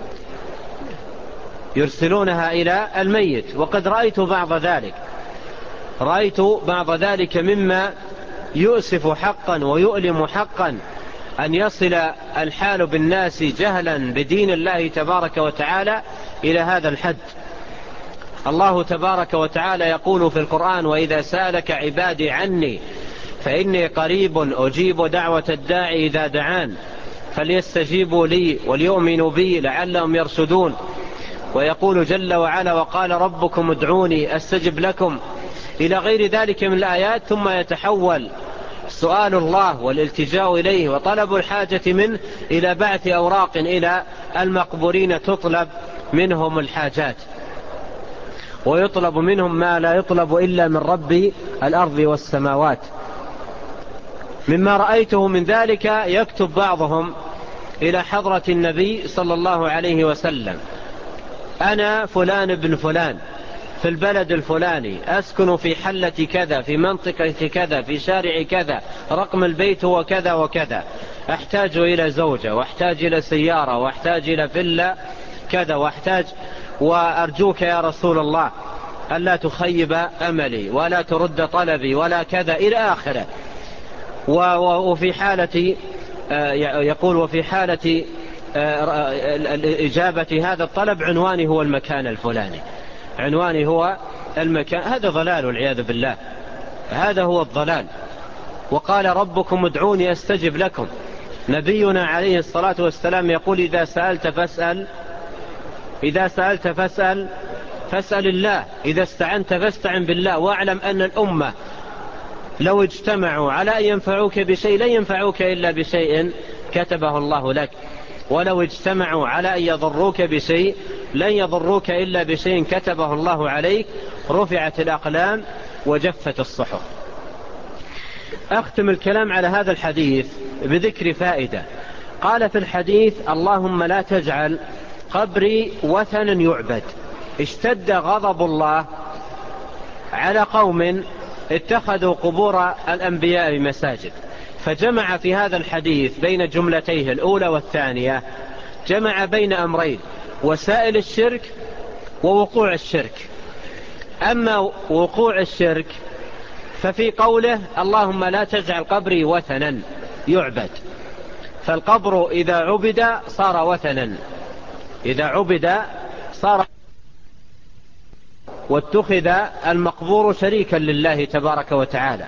يرسلونها إلى الميت وقد رأيت بعض ذلك رأيت بعض ذلك مما يؤسف حقا ويؤلم حقا، أن يصل الحال بالناس جهلا بدين الله تبارك وتعالى إلى هذا الحد. الله تبارك وتعالى يقول في القرآن: وإذا سألك عبادي عني فإني قريب أجيب دعوة الداعي إذا دعان فليستجيبوا لي وليؤمنوا بي لعلهم يرشدون. ويقول جل وعلا: وقال ربكم ادعوني أستجب لكم، إلى غير ذلك من الآيات. ثم يتحول سؤال الله والالتجاء إليه وطلب الحاجة منه إلى بعث أوراق إلى المقبورين تطلب منهم الحاجات، ويطلب منهم ما لا يطلب إلا من رب الأرض والسماوات. مما رأيته من ذلك يكتب بعضهم إلى حضرة النبي صلى الله عليه وسلم: أنا فلان بن فلان في البلد الفلاني، أسكن في حلة كذا، في منطقة كذا، في شارع كذا، رقم البيت هو كذا وكذا، أحتاج إلى زوجة، وأحتاج إلى سيارة، وأحتاج إلى فيلا كذا، وأحتاج وأرجوك يا رسول الله ألا تخيب أملي ولا ترد طلبي ولا كذا إلى آخره. وفي حالة يقول وفي حالة إجابة هذا الطلب عنواني هو المكان الفلاني، عنواني هو المكان. هذا ضلال والعياذ بالله، هذا هو الضلال. وقال ربكم ادعوني أستجب لكم. نبينا عليه الصلاة والسلام يقول إذا سألت فاسأل إذا سألت فاسأل فاسأل الله، إذا استعنت فاستعن بالله. واعلم أن الأمة لو اجتمعوا على أن ينفعوك بشيء لن ينفعوك إلا بشيء كتبه الله لك، ولو اجتمعوا على أن يضروك بشيء لن يضروك إلا بشيء كتبه الله عليك. رفعت الأقلام وجفت الصحف. أختم الكلام على هذا الحديث بذكر فائدة. قال في الحديث اللهم لا تجعل قبري وثنا يعبد. اشتد غضب الله على قوم اتخذوا قبور الأنبياء مساجد، فجمع في هذا الحديث بين جملتيه الأولى والثانية، جمع بين أمرين: وسائل الشرك ووقوع الشرك. أما وقوع الشرك ففي قوله اللهم لا تجعل قبري وثنا يعبد، فالقبر إذا عبد صار وثنا، إذا عبد صار واتخذ المقبور شريكا لله تبارك وتعالى.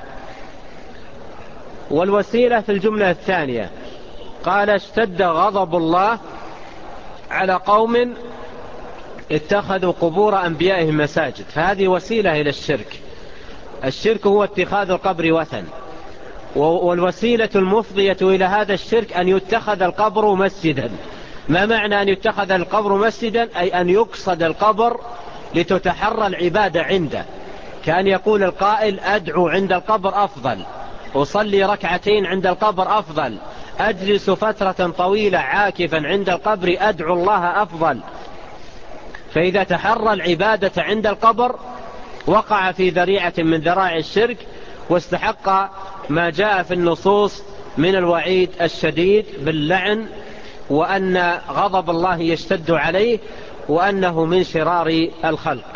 والوسيلة في الجملة الثانية قال اشتد غضب الله على قوم اتخذوا قبور أنبيائهم مساجد، فهذه وسيلة إلى الشرك. الشرك هو اتخاذ القبر وثن، والوسيلة المفضية إلى هذا الشرك أن يتخذ القبر مسجدا. ما معنى أن يتخذ القبر مسجدا؟ أي أن يقصد القبر لتتحرى العبادة عنده، كان يقول القائل أدعو عند القبر أفضل، أصلي ركعتين عند القبر أفضل، أجلس فترة طويلة عاكفا عند القبر أدعو الله أفضل. فإذا تحرى العبادة عند القبر وقع في ذريعة من ذرائع الشرك، واستحق ما جاء في النصوص من الوعيد الشديد باللعن، وأن غضب الله يشتد عليه، وأنه من شرار الخلق.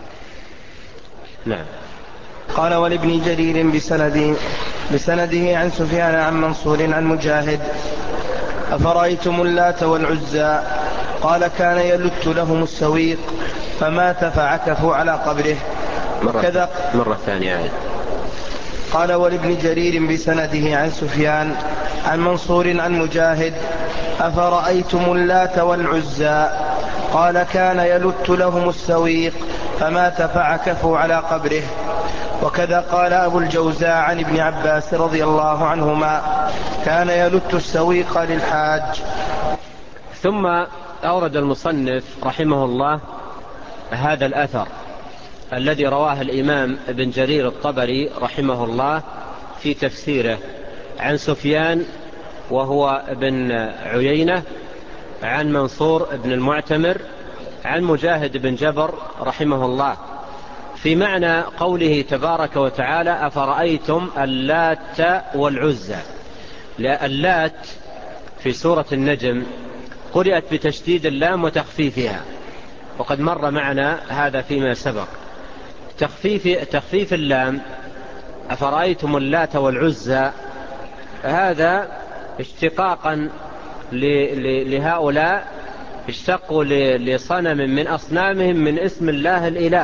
نعم. قال ولابن جرير بسنده, بسنده عن سفيان عن منصور عن مجاهد: أفرأيتم اللات والعزى؟ قال كان يلت لهم السويق فمات فعكفوا على قبره. مرة, كذا مرة ثانية. قال ولابن جرير بسنده عن سفيان عن منصور عن مجاهد: أفرأيتم اللات والعزى؟ قال كان يلت لهم السويق فمات فعكفوا على قبره. وكذا قال أبو الجوزاء عن ابن عباس رضي الله عنهما: كان يلت السويق للحاج. ثم أورد المصنف رحمه الله هذا الأثر الذي رواه الإمام ابن جرير الطبري رحمه الله في تفسيره عن سفيان وهو ابن عيينة عن منصور ابن المعتمر عن مجاهد بن جبر رحمه الله في معنى قوله تبارك وتعالى: أفرأيتم اللات والعزى. اللات في سورة النجم قرأت بتشديد اللام وتخفيفها، وقد مر معنا هذا فيما سبق. تخفيف, تخفيف اللام أفرأيتم اللات والعزى هذا اشتقاقا لهؤلاء اشتقوا لصنم من أصنامهم من اسم الله الإله،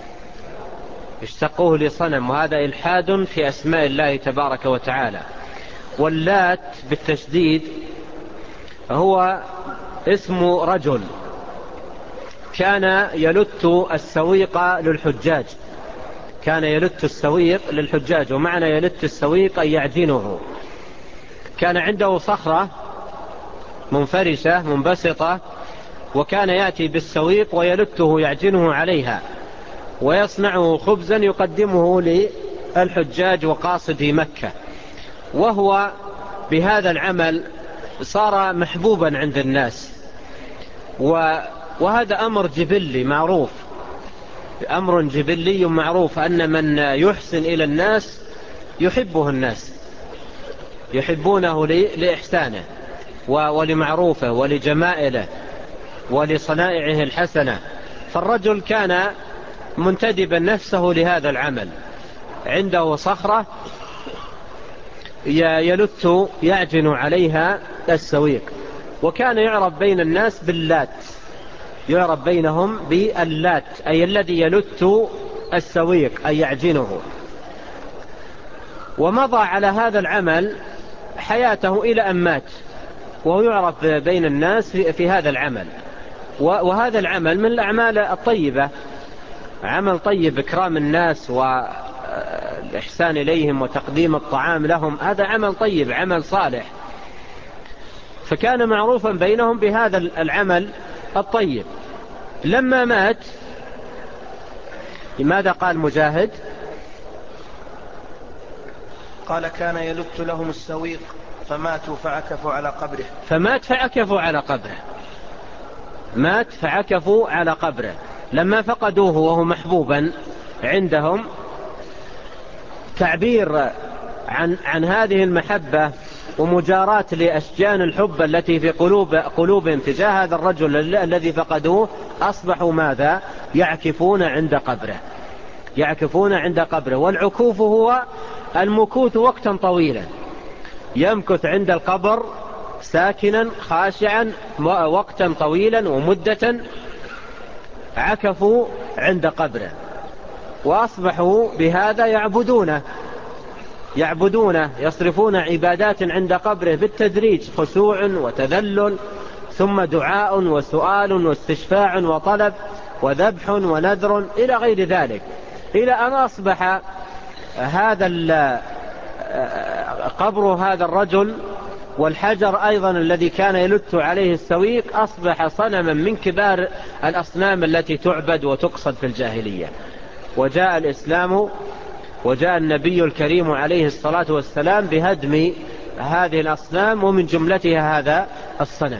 اشتقوه لصنم، وهذا إلحاد في أسماء الله تبارك وتعالى. واللات بالتشديد هو اسم رجل كان يلت السويق للحجاج، كان يلت السويق للحجاج، ومعنى يلت السويق أن يعجنه. كان عنده صخرة منفرشة منبسطة، وكان يأتي بالسويق ويلته يعجنه عليها ويصنعه خبزا يقدمه للحجاج وقاصدي مكة. وهو بهذا العمل صار محبوبا عند الناس، وهذا أمر جبلي معروف، أمر جبلي معروف أن من يحسن إلى الناس يحبه الناس، يحبونه لإحسانه ولمعروفه ولجمائله ولصنائعه الحسنة. فالرجل كان منتدبا نفسه لهذا العمل، عنده صخرة يلت يعجن عليها السويق، وكان يعرف بين الناس باللات، يعرف بينهم باللات، أي الذي يلت السويق أي يعجنه. ومضى على هذا العمل حياته إلى أن مات، وهو يعرف بين الناس في هذا العمل. وهذا العمل من الأعمال الطيبة، عمل طيب، إكرام الناس والإحسان إليهم وتقديم الطعام لهم، هذا عمل طيب، عمل صالح. فكان معروفا بينهم بهذا العمل الطيب. لما مات، لماذا قال مجاهد؟ قال كان يلت لهم السويق فماتوا فعكفوا على قبره. فمات فعكفوا على قبره، مات فعكفوا على قبره. لما فقدوه وهو محبوبا عندهم، تعبير عن, عن هذه المحبة ومجاراة لأشجان الحب التي في قلوب قلوبهم تجاه هذا الرجل الذي فقدوه، أصبحوا ماذا؟ يعكفون عند قبره، يعكفون عند قبره. والعكوف هو المكوث وقتا طويلا، يمكث عند القبر ساكنا خاشعا وقتا طويلا ومدة، عكفوا عند قبره، وأصبحوا بهذا يعبدونه يعبدونه يصرفون عبادات عند قبره بالتدريج، خشوع وتذلل، ثم دعاء وسؤال واستشفاع وطلب وذبح ونذر إلى غير ذلك، إلى أن أصبح هذا قبر هذا الرجل والحجر أيضا الذي كان يلت عليه السويق أصبح صنما من كبار الأصنام التي تعبد وتقصد في الجاهلية. وجاء الإسلام وجاء النبي الكريم عليه الصلاة والسلام بهدم هذه الأصنام، ومن جملتها هذا الصنم.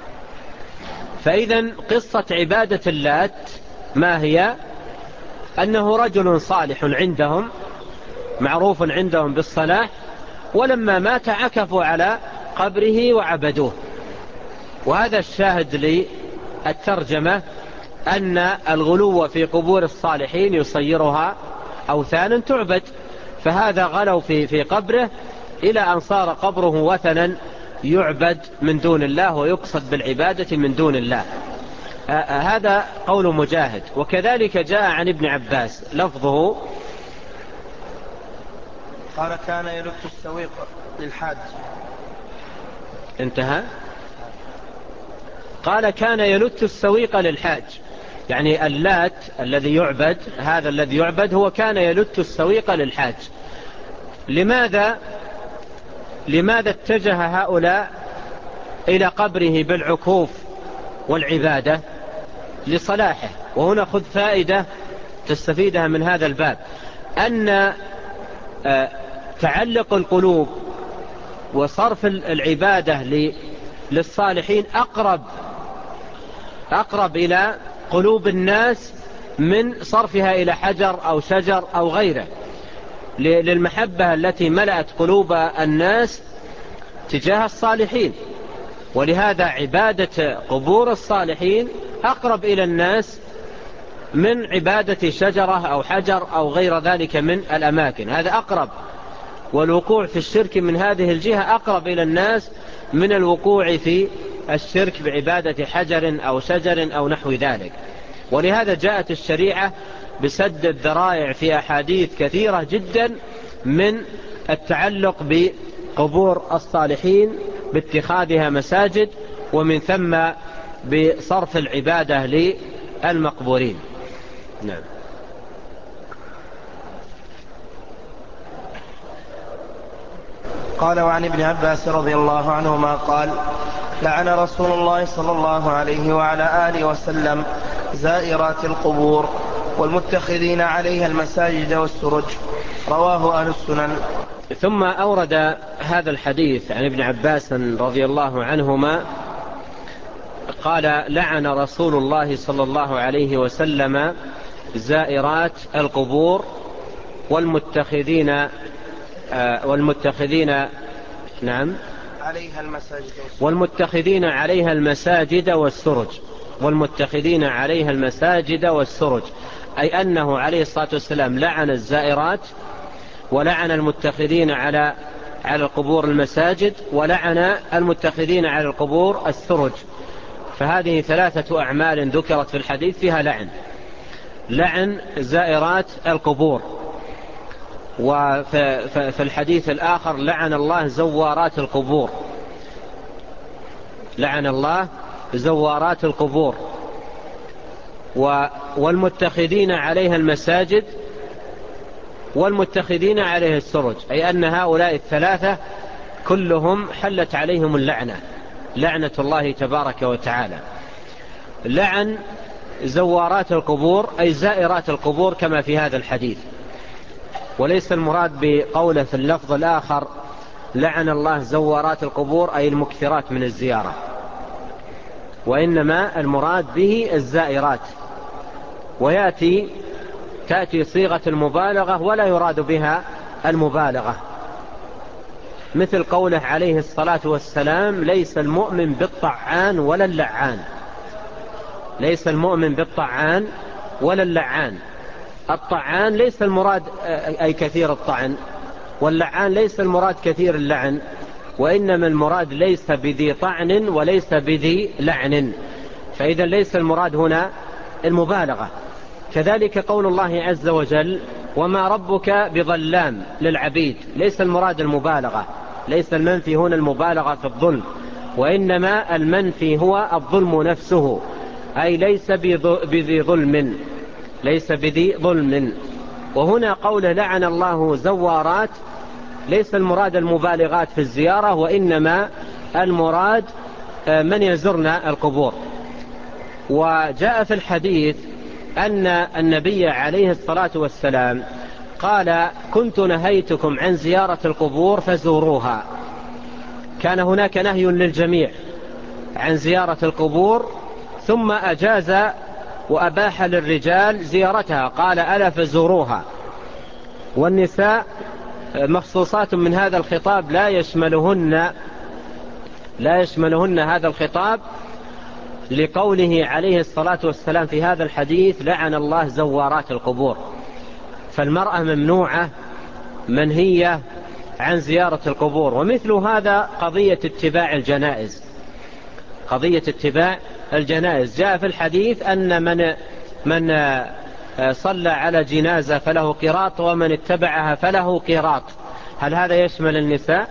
فإذا قصة عبادة اللات ما هي؟ أنه رجل صالح عندهم، معروف عندهم بالصلاح، ولما مات عكفوا على قبره وعبدوه. وهذا الشاهد للترجمة، أن الغلو في قبور الصالحين يصيرها أوثانا تعبد، فهذا غلوا في في قبره إلى أن صار قبره وثنا يعبد من دون الله ويقصد بالعبادة من دون الله. هذا قول مجاهد. وكذلك جاء عن ابن عباس لفظه، قال كان يلت السويق للحاج. انتهى. قال كان يلت السويق للحاج، يعني اللات الذي يعبد، هذا الذي يعبد هو كان يلت السويق للحاج. لماذا لماذا اتجه هؤلاء إلى قبره بالعكوف والعبادة؟ لصلاحه. وهنا خذ فائدة تستفيدها من هذا الباب، أن تعلق القلوب وصرف العبادة للصالحين أقرب أقرب إلى قلوب الناس من صرفها إلى حجر أو شجر أو غيره، للمحبة التي ملأت قلوب الناس تجاه الصالحين. ولهذا عبادة قبور الصالحين أقرب إلى الناس من عبادة شجرة أو حجر أو غير ذلك من الأماكن، هذا أقرب. والوقوع في الشرك من هذه الجهة أقرب إلى الناس من الوقوع في الشرك بعبادة حجر أو شجر أو نحو ذلك. ولهذا جاءت الشريعة بسد الذرائع في أحاديث كثيرة جدا من التعلق بقبور الصالحين باتخاذها مساجد، ومن ثم بصرف العبادة للمقبورين. نعم. قال وعن ابن عباس رضي الله عنهما قال لعن رسول الله صلى الله عليه وعلى آله وسلم زائرات القبور والمتخذين عليها المساجد والسرج، رواه أهل السنن. ثم أورد هذا الحديث عن ابن عباس رضي الله عنهما قال لعن رسول الله صلى الله عليه وسلم زائرات القبور والمتخذين والمتخذين نعم عليها المساجد والمتخذين عليها المساجد والسرج والمتخذين عليها المساجد والسرج. أي أنه عليه الصلاة والسلام لعن الزائرات، ولعن المتخذين على على القبور المساجد، ولعن المتخذين على القبور السرج. فهذه ثلاثة أعمال ذكرت في الحديث فيها لعن. لعن زائرات القبور، وفي الحديث الآخر لعن الله زوارات القبور، لعن الله زوارات القبور، والمتخذين عليها المساجد، والمتخذين عليها السرج، أي أن هؤلاء الثلاثة كلهم حلت عليهم اللعنة، لعنة الله تبارك وتعالى. لعن زوارات القبور أي زائرات القبور كما في هذا الحديث، وليس المراد بقوله في اللفظ الآخر لعن الله زوارات القبور أي المكثرات من الزيارة، وإنما المراد به الزائرات، ويأتي تأتي صيغة المبالغة ولا يراد بها المبالغة، مثل قوله عليه الصلاة والسلام ليس المؤمن بالطعان ولا اللعان، ليس المؤمن بالطعان ولا اللعان. الطعان ليس المراد أي كثير الطعن، واللعان ليس المراد كثير اللعن، وإنما المراد ليس بذي طعن وليس بذي لعن، فإذا ليس المراد هنا المبالغة. كذلك قول الله عز وجل وما ربك بظلام للعبيد، ليس المراد المبالغة، ليس المنفي هنا المبالغة في الظلم، وإنما المنفي هو الظلم نفسه، أي ليس بذي ظلم، ليس بذي ظلم. وهنا قوله لعن الله زوارات ليس المراد المبالغات في الزيارة، وإنما المراد من يزورن القبور. وجاء في الحديث أن النبي عليه الصلاة والسلام قال كنت نهيتكم عن زيارة القبور فزوروها. كان هناك نهي للجميع عن زيارة القبور، ثم أجاز وأباح للرجال زيارتها، قال ألا فزوروها. والنساء مخصوصات من هذا الخطاب، لا يشملهن لا يشملهن هذا الخطاب، لقوله عليه الصلاة والسلام في هذا الحديث لعن الله زوارات القبور. فالمرأة ممنوعة منهية عن زيارة القبور. ومثل هذا قضية اتباع الجنائز، قضية اتباع الجنائز جاء في الحديث أن من من صلى على جنازة فله قيراط، ومن اتبعها فله قيراط. هل هذا يشمل النساء؟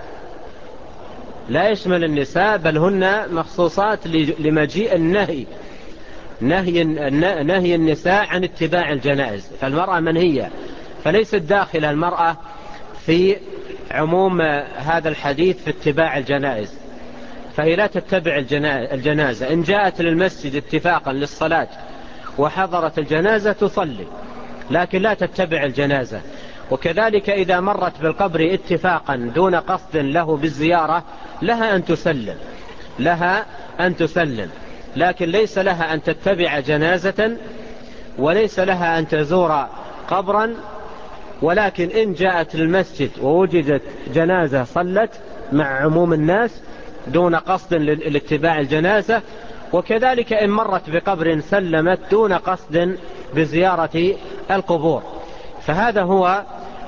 لا يشمل النساء، بل هن مخصوصات لمجيء النهي، نهي, نهي النساء عن اتباع الجنائز، فالمرأة منهية، فليست داخل المرأة في عموم هذا الحديث في اتباع الجنائز، فهي لا تتبع الجنازة. إن جاءت للمسجد اتفاقا للصلاة وحضرت الجنازة تصلي، لكن لا تتبع الجنازة. وكذلك إذا مرت بالقبر اتفاقا دون قصد له بالزيارة لها أن تسلم، لها أن تسلم، لكن ليس لها أن تتبع جنازة، وليس لها أن تزور قبرا. ولكن إن جاءت للمسجد ووجدت جنازة صلت مع عموم الناس دون قصد لاتباع الجنازة، وكذلك إن مرت بقبر سلمت دون قصد بزيارة القبور. فهذا هو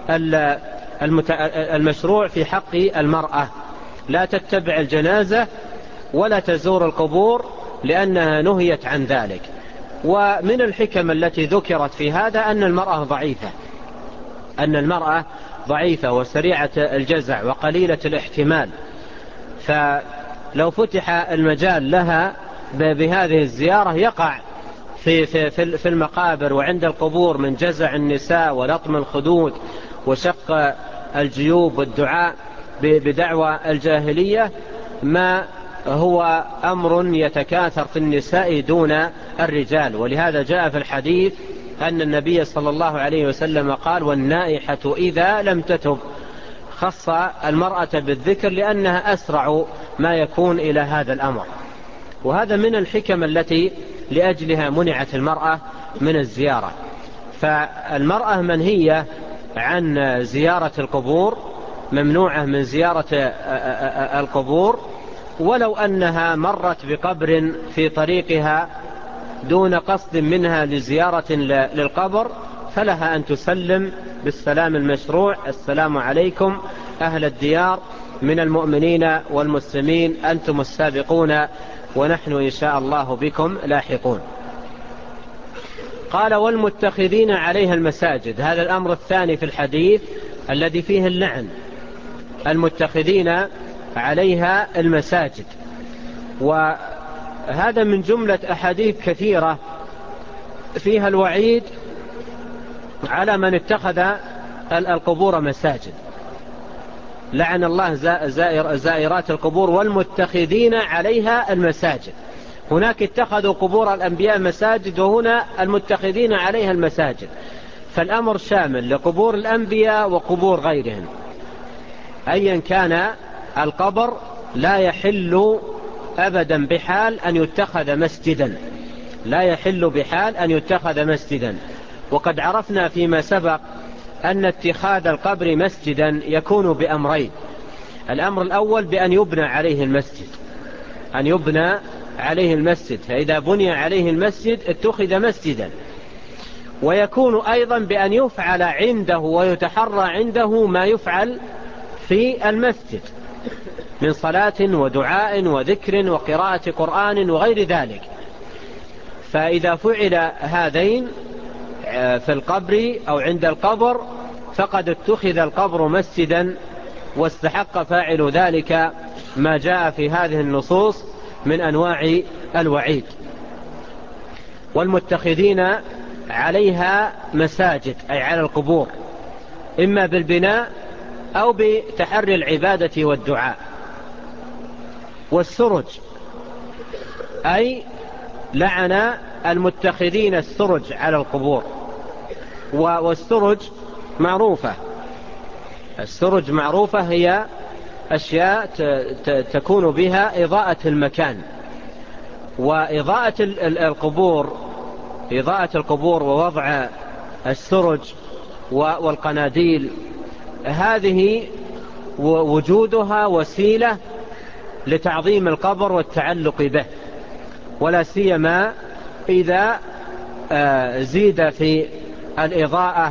المشروع في حق المرأة، لا تتبع الجنازة ولا تزور القبور لأنها نهيت عن ذلك. ومن الحكم التي ذكرت في هذا أن المرأة ضعيفة، أن المرأة ضعيفة وسريعة الجزع وقليلة الاحتمال، فلو فتح المجال لها بهذه الزيارة يقع في, في, في المقابر وعند القبور من جزع النساء ولطم الخدود وشق الجيوب والدعاء بدعوى الجاهلية ما هو أمر يتكاثر في النساء دون الرجال. ولهذا جاء في الحديث أن النبي صلى الله عليه وسلم قال والنائحة إذا لم تتب، خص المرأة بالذكر لأنها أسرع ما يكون إلى هذا الأمر. وهذا من الحكم التي لأجلها منعت المرأة من الزيارة. فالمرأة منهية عن زيارة القبور، ممنوعة من زيارة القبور، ولو أنها مرت بقبر في طريقها دون قصد منها لزيارة للقبر فلها أن تسلم بالسلام المشروع: السلام عليكم أهل الديار من المؤمنين والمسلمين، أنتم السابقون ونحن إن شاء الله بكم لاحقون. قال: والمتخذين عليها المساجد. هذا الأمر الثاني في الحديث الذي فيه اللعن، المتخذين عليها المساجد. وهذا من جملة أحاديث كثيرة فيها الوعيد على من اتخذ القبور مساجد. لعن الله زائر زائرات القبور والمتخذين عليها المساجد. هناك اتخذوا قبور الأنبياء مساجد، وهنا المتخذين عليها المساجد، فالأمر شامل لقبور الأنبياء وقبور غيرهم. أيا كان القبر لا يحل أبدا بحال أن يتخذ مسجدا، لا يحل بحال أن يتخذ مسجدا. وقد عرفنا فيما سبق أن اتخاذ القبر مسجدا يكون بأمرين: الأمر الأول بأن يبنى عليه المسجد، أن يبنى عليه المسجد، فإذا بني عليه المسجد اتخذ مسجدا. ويكون أيضا بأن يفعل عنده ويتحرى عنده ما يفعل في المسجد من صلاة ودعاء وذكر وقراءة قرآن وغير ذلك. فإذا فعل هذين في القبر أو عند القبر فقد اتخذ القبر مسجدا، واستحق فاعل ذلك ما جاء في هذه النصوص من أنواع الوعيد. والمتخذين عليها مساجد أي على القبور، إما بالبناء أو بتحري العبادة والدعاء. والسرج أي لعن المتخذين السرج على القبور. والسرج معروفة، السرج معروفة، هي أشياء تكون بها إضاءة المكان. وإضاءة القبور، إضاءة القبور ووضع السرج والقناديل، هذه وجودها وسيلة لتعظيم القبر والتعلق به، ولا سيما إذا زيد في الإضاءة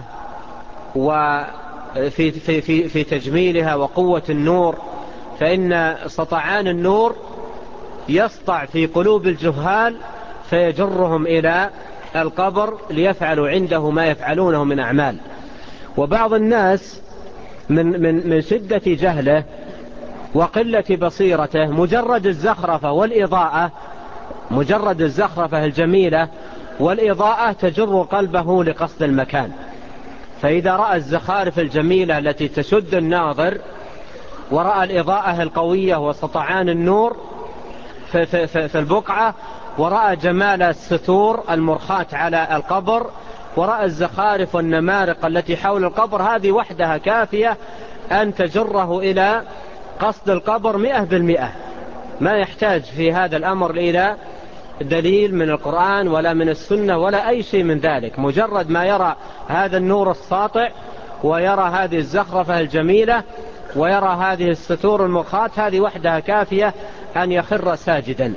وفي في في في تجميلها وقوة النور، فإن سطعان النور يسطع في قلوب الجهال فيجرهم إلى القبر ليفعلوا عنده ما يفعلونه من أعمال. وبعض الناس من من من شدة جهله وقلة بصيرته مجرد الزخرفة والإضاءة، مجرد الزخرفة الجميلة والإضاءة تجر قلبه لقصد المكان. فإذا رأى الزخارف الجميلة التي تشد الناظر ورأى الإضاءة القوية وسطعان النور في, في, في, في البقعة، ورأى جمال الستور المرخاة على القبر، ورأى الزخارف والنمارق التي حول القبر، هذه وحدها كافية أن تجره إلى قصد القبر مئة بالمئة. ما يحتاج في هذا الأمر إلى دليل من القرآن ولا من السنة ولا أي شيء من ذلك. مجرد ما يرى هذا النور الساطع ويرى هذه الزخرفة الجميلة ويرى هذه الستور المرخاة، هذه وحدها كافية أن يخر ساجدا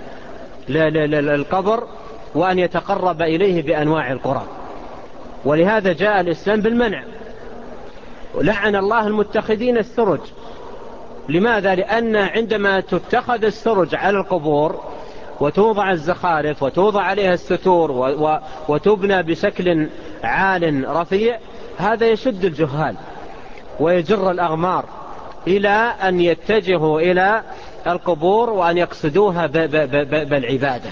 للقبر وأن يتقرب إليه بأنواع القرب. ولهذا جاء الإسلام بالمنع. لعن الله المتخذين السرج. لماذا؟ لأن عندما تتخذ السرج على القبور وتوضع الزخارف وتوضع عليها الستور وتبنى بشكل عال رفيع، هذا يشد الجهال ويجر الأغمار إلى أن يتجهوا إلى القبور وأن يقصدوها بالعبادة.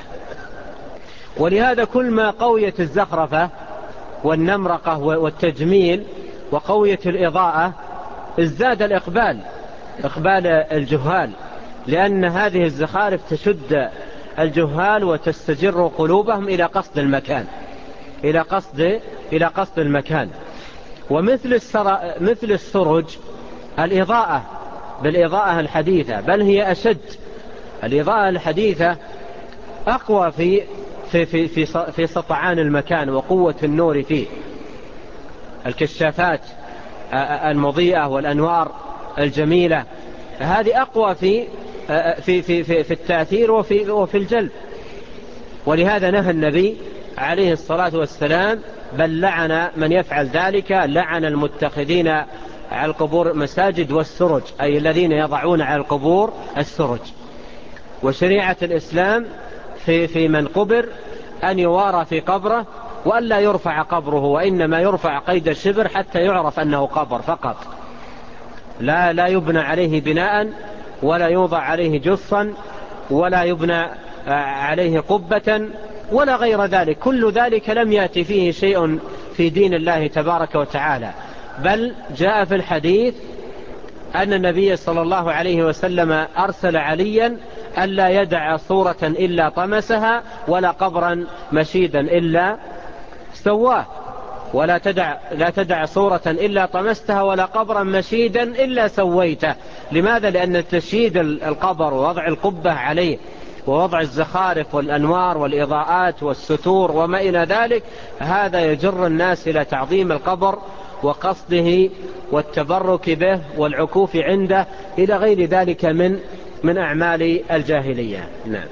ولهذا كل ما قويت الزخرفة والنمرقة والتجميل وقويت الإضاءة ازداد الإقبال، إقبال الجهال، لأن هذه الزخارف تشد الجهال وتستجر قلوبهم إلى قصد المكان، إلى قصد إلى قصد المكان. ومثل السر... مثل السرج الإضاءة بالإضاءة الحديثة، بل هي أشد. الإضاءة الحديثة أقوى في في في في, في سطعان المكان وقوة النور فيه. الكشافات المضيئة والأنوار الجميلة هذه أقوى في في في في, في التأثير وفي وفي الجلب. ولهذا نهى النبي عليه الصلاة والسلام، بل لعن من يفعل ذلك، لعن المتخذين على القبور مساجد والسرج، أي الذين يضعون على القبور السرج. وشريعة الإسلام في, في من قبر أن يوارى في قبره وأن لا يرفع قبره، وإنما يرفع قيد الشبر حتى يعرف أنه قبر فقط، لا, لا يبنى عليه بناء، ولا يوضع عليه جصا، ولا يبنى عليه قبة ولا غير ذلك. كل ذلك لم يأتي فيه شيء في دين الله تبارك وتعالى، بل جاء في الحديث أن النبي صلى الله عليه وسلم أرسل عليا ألا يدع صورة إلا طمسها، ولا قبرا مشيدا إلا سواه، ولا تدع, لا تدع صورة إلا طمستها، ولا قبرا مشيدا إلا سويته. لماذا؟ لأن تشييد القبر ووضع القبة عليه ووضع الزخارف والأنوار والإضاءات والستور وما إلى ذلك، هذا يجر الناس إلى تعظيم القبر وقصده والتبرك به والعكوف عنده إلى غير ذلك من من أعمال الجاهلية. نعم.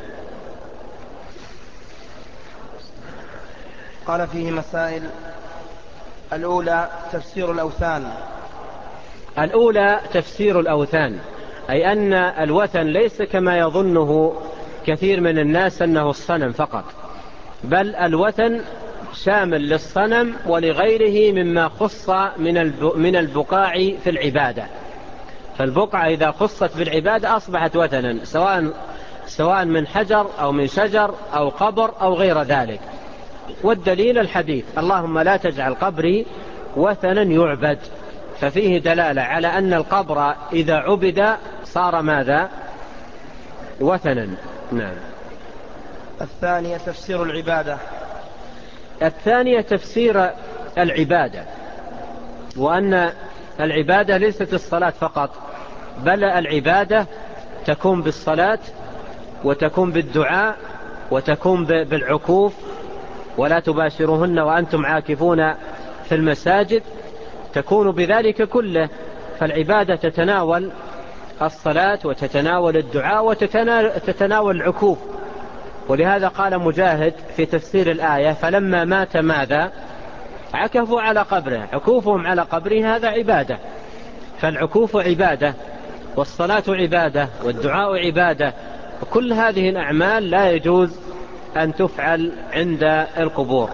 قال فيه مسائل. الأولى تفسير الأوثان. الأولى تفسير الأوثان، أي أن الوثن ليس كما يظنه كثير من الناس أنه الصنم فقط، بل الوثن شامل للصنم ولغيره مما خص من البقاع في العبادة. فالبقعة إذا خصت بالعبادة أصبحت وثنا، سواء سواء من حجر أو من شجر أو قبر أو غير ذلك. والدليل الحديث اللهم لا تجعل قبري وثنا يعبد، ففيه دلالة على أن القبر إذا عبد صار ماذا؟ وثنا. نعم. الثانية تفسير العبادة. الثانية تفسير العبادة، وأن العبادة ليست الصلاة فقط، بل العبادة تكون بالصلاة وتكون بالدعاء وتكون بالعكوف، ولا تباشرهن وأنتم عاكفون في المساجد، تكون بذلك كله. فالعبادة تتناول الصلاة وتتناول الدعاء وتتناول العكوف. ولهذا قال مجاهد في تفسير الآية فلما مات ماذا؟ عكفوا على قبره. عكوفهم على قبره هذا عبادة. فالعكوف عبادة، والصلاة عبادة، والدعاء عبادة، وكل هذه الأعمال لا يجوز أن تفعل عند القبور.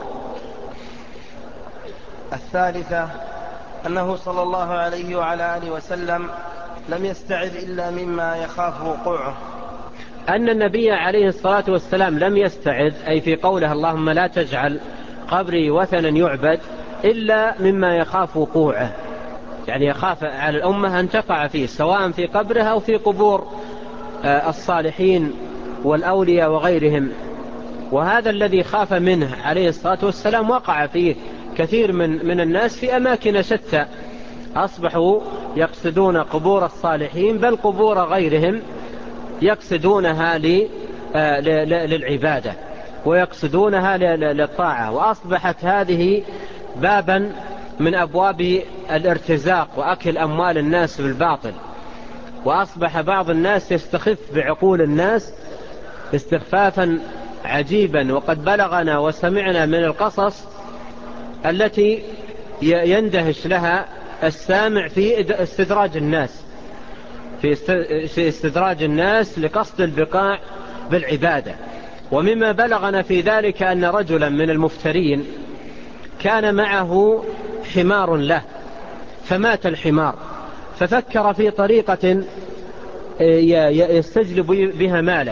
الثالثة أنه صلى الله عليه وعلى آله وسلم لم يستعذ إلا مما يخاف وقوعه. أن النبي عليه الصلاة والسلام لم يستعذ، أي في قوله اللهم لا تجعل قبري وثنا يعبد، إلا مما يخاف وقوعه، يعني يخاف على الأمة أن تقع فيه، سواء في قبرها أو في قبور الصالحين والأولياء وغيرهم. وهذا الذي خاف منه عليه الصلاة والسلام وقع فيه كثير من, من الناس في أماكن شتى، أصبحوا يقصدون قبور الصالحين بل قبور غيرهم يقصدونها للعبادة ويقصدونها للطاعة، وأصبحت هذه بابا من أبواب الارتزاق وأكل أموال الناس بالباطل. وأصبح بعض الناس يستخف بعقول الناس استخفافا عجيبا، وقد بلغنا وسمعنا من القصص التي يندهش لها السامع في استدراج الناس في استدراج الناس لقصد البقاع بالعبادة. ومما بلغنا في ذلك أن رجلا من المفترين كان معه حمار له، فمات الحمار، ففكر في طريقة يستجلب بها مالا،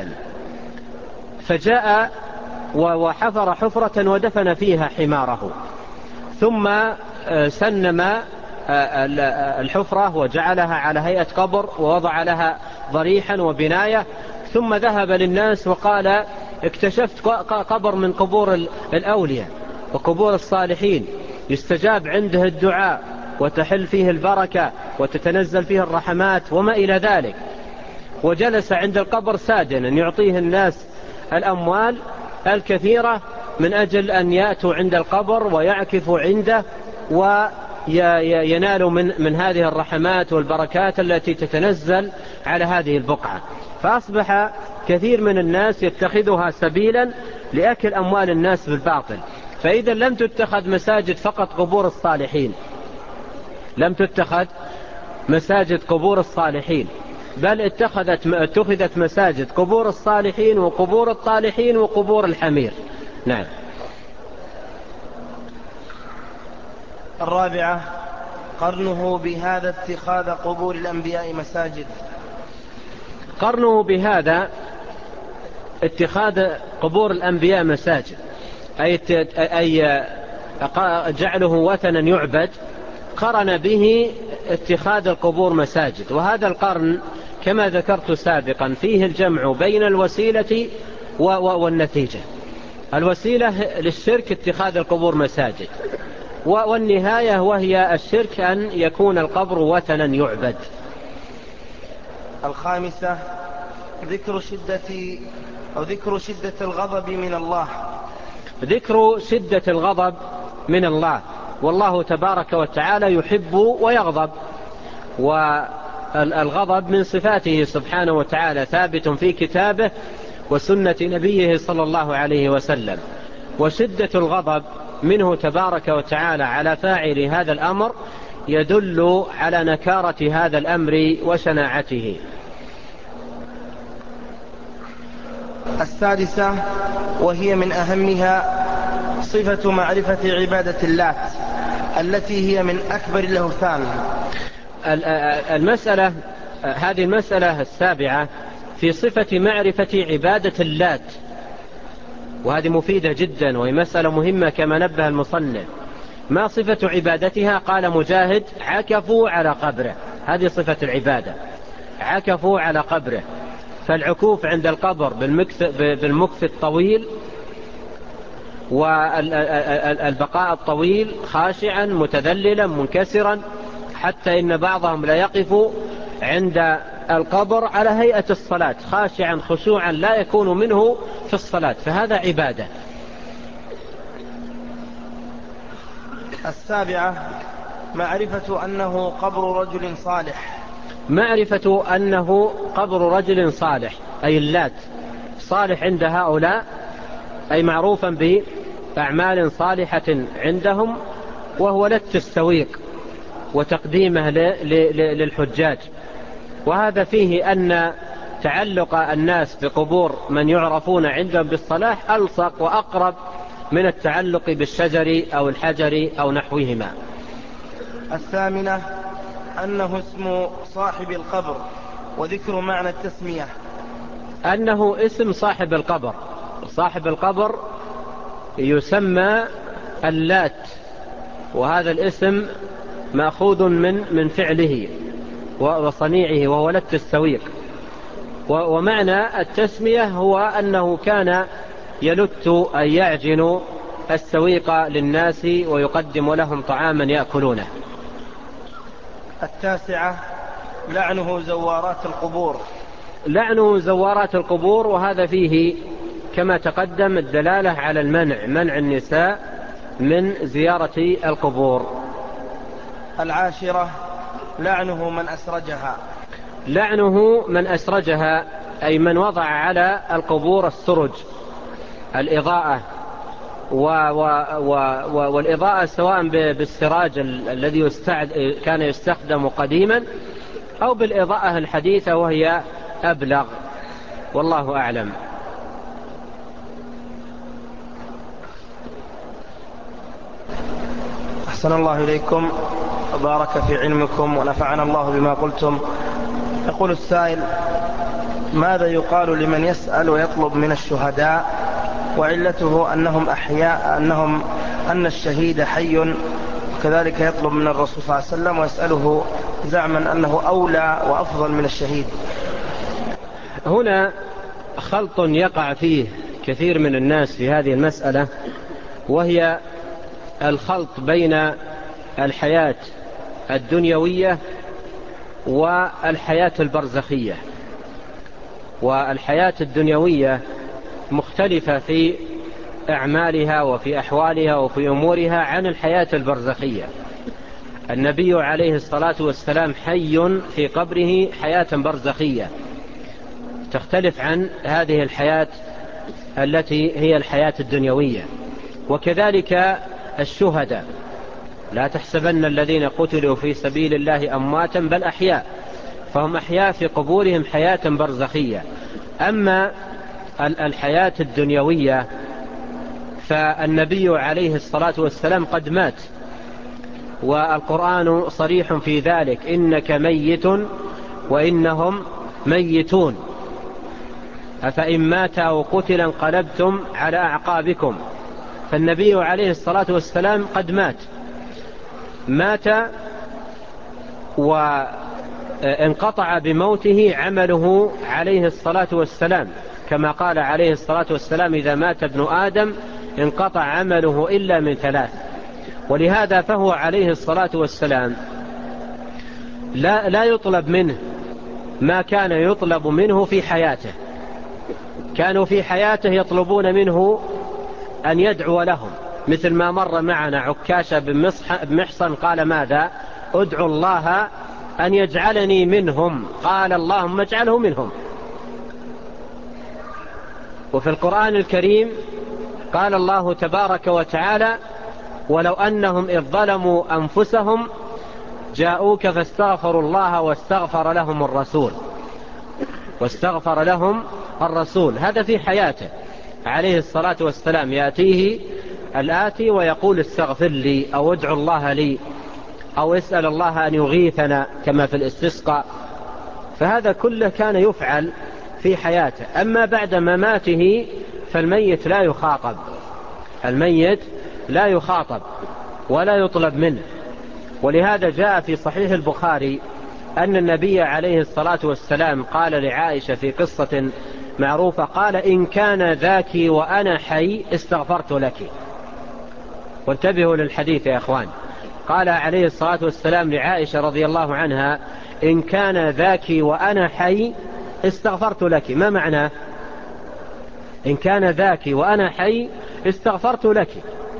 فجاء وحفر حفرة ودفن فيها حماره، ثم سنم الحفرة وجعلها على هيئة قبر ووضع لها ضريحا وبناية، ثم ذهب للناس وقال اكتشفت قبر من قبور الأولياء وقبور الصالحين يستجاب عنده الدعاء وتحل فيه البركة وتتنزل فيه الرحمات وما إلى ذلك. وجلس عند القبر ساجنا يعطيه الناس الأموال الكثيرة من أجل أن يأتوا عند القبر ويعكفوا عنده وينالوا من, من هذه الرحمات والبركات التي تتنزل على هذه البقعة. فأصبح كثير من الناس يتخذها سبيلا لأكل أموال الناس بالباطل. فإذا لم تتخذ مساجد فقط قبور الصالحين، لم تتخذ مساجد قبور الصالحين، بل اتخذت اتخذت مساجد قبور الصالحين وقبور الطالحين وقبور الحمير. نعم. الرابعة قرنه بهذا اتخاذ قبور الأنبياء مساجد. قرنه بهذا اتخاذ قبور الأنبياء مساجد، أي أي جعله وثنا يعبد، قرن به اتخاذ القبور مساجد. وهذا القرن كما ذكرت سابقا فيه الجمع بين الوسيلة والنتيجة. الوسيلة للشرك اتخاذ القبور مساجد، والنهاية وهي الشرك أن يكون القبر وثنا يعبد. الخامسة ذكر شدة أو ذكر شدة الغضب من الله. ذكر شدة الغضب من الله، والله تبارك وتعالى يحب ويغضب، والغضب من صفاته سبحانه وتعالى ثابت في كتابه وسنة نبيه صلى الله عليه وسلم. وشدة الغضب منه تبارك وتعالى على فاعل هذا الأمر يدل على نكارة هذا الأمر وشناعته. السادسة وهي من أهمها صفة معرفة عبادة اللات التي هي من أكبر الأوثان. المسألة هذه المسألة السابعة في صفة معرفة عبادة اللات، وهذه مفيدة جدا وهي مسألة مهمة كما نبه المصنف. ما صفة عبادتها؟ قال مجاهد: عكفوا على قبره. هذه صفة العبادة، عكفوا على قبره. فالعكوف عند القبر بالمكث, بالمكث الطويل والبقاء الطويل خاشعا متذللا منكسرا، حتى إن بعضهم لا يقف عند القبر على هيئة الصلاة خاشعا خشوعا لا يكون منه في الصلاة، فهذا عبادة. السابعة معرفة أنه قبر رجل صالح. معرفة أنه قبر رجل صالح، أي اللات صالح عند هؤلاء، أي معروفا بأعمال صالحة عندهم، وهو لت السويق وتقديمه للحجاج. وهذا فيه أن تعلق الناس بقبور من يعرفون عندهم بالصلاح ألصق وأقرب من التعلق بالشجر أو الحجر أو نحوهما. الثامنة أنه اسم صاحب القبر وذكر معنى التسمية. أنه اسم صاحب القبر، صاحب القبر يسمى اللات، وهذا الاسم مأخوذ من من فعله وصنيعه وهو لت السويق. ومعنى التسمية هو أنه كان يلت أي يعجن السويق للناس ويقدم لهم طعاما يأكلونه. التاسعة لعنه زوارات القبور. لعنه زوارات القبور، وهذا فيه كما تقدم الدلالة على المنع، منع النساء من زيارة القبور. العاشرة لعنه من أسرجها. لعنه من أسرجها، أي من وضع على القبور السرج، الإضاءة، و و و و والإضاءة سواء بالسراج الذي يستعد كان يستخدم قديما أو بالإضاءة الحديثة وهي أبلغ، والله أعلم. أحسن الله إليكم وبارك في علمكم ونفعنا الله بما قلتم. يقول السائل: ماذا يقال لمن يسأل ويطلب من الشهداء وعلته أنهم أحياء، أنهم أن الشهيد حي، وكذلك يطلب من الرسول صلى الله عليه وسلم ويسأله زعما أنه أولى وأفضل من الشهيد؟ هنا خلط يقع فيه كثير من الناس في هذه المسألة، وهي الخلط بين الحياة الدنيوية والحياة البرزخية. والحياة الدنيوية مختلفة في أعمالها وفي أحوالها وفي أمورها عن الحياة البرزخية. النبي عليه الصلاة والسلام حي في قبره حياة برزخية تختلف عن هذه الحياة التي هي الحياة الدنيوية. وكذلك الشهداء، لا تحسبن الذين قتلوا في سبيل الله أمواتا بل أحياء، فهم أحياء في قبورهم حياة برزخية. أما الحياة الدنيوية فالنبي عليه الصلاة والسلام قد مات، والقرآن صريح في ذلك: إنك ميت وإنهم ميتون، أفإن مات أو قتل انقلبتم على أعقابكم. فالنبي عليه الصلاة والسلام قد مات مات وانقطع بموته عمله عليه الصلاة والسلام، كما قال عليه الصلاة والسلام: إذا مات ابن آدم انقطع عمله إلا من ثلاث. ولهذا فهو عليه الصلاة والسلام لا, لا يطلب منه ما كان يطلب منه في حياته. كانوا في حياته يطلبون منه أن يدعو لهم، مثل ما مر معنا عكاشة بن محصن قال: ماذا؟ ادعو الله أن يجعلني منهم. قال: اللهم اجعله منهم. وفي القرآن الكريم قال الله تبارك وتعالى: ولو أنهم إذ ظلموا أنفسهم جاءوك فاستغفروا الله واستغفر لهم الرسول واستغفر لهم الرسول. هذا في حياته عليه الصلاة والسلام، يأتيه الآتي ويقول: استغفر لي، أو ادعو الله لي، أو اسأل الله أن يغيثنا، كما في الاستسقاء. فهذا كله كان يفعل في حياته. أما بعد مماته فالميت لا يخاطب، الميت لا يخاطب ولا يطلب منه. ولهذا جاء في صحيح البخاري أن النبي عليه الصلاة والسلام قال لعائشة في قصة معروفة، قال: إن كان ذاك وأنا حي استغفرت لك. وانتبهوا للحديث يا أخوان. قال عليه الصلاة والسلام لعائشة رضي الله عنها: إن كان ذاك وأنا حي استغفرت لك. ما معنى إن كان ذاك وأنا حي استغفرت لك؟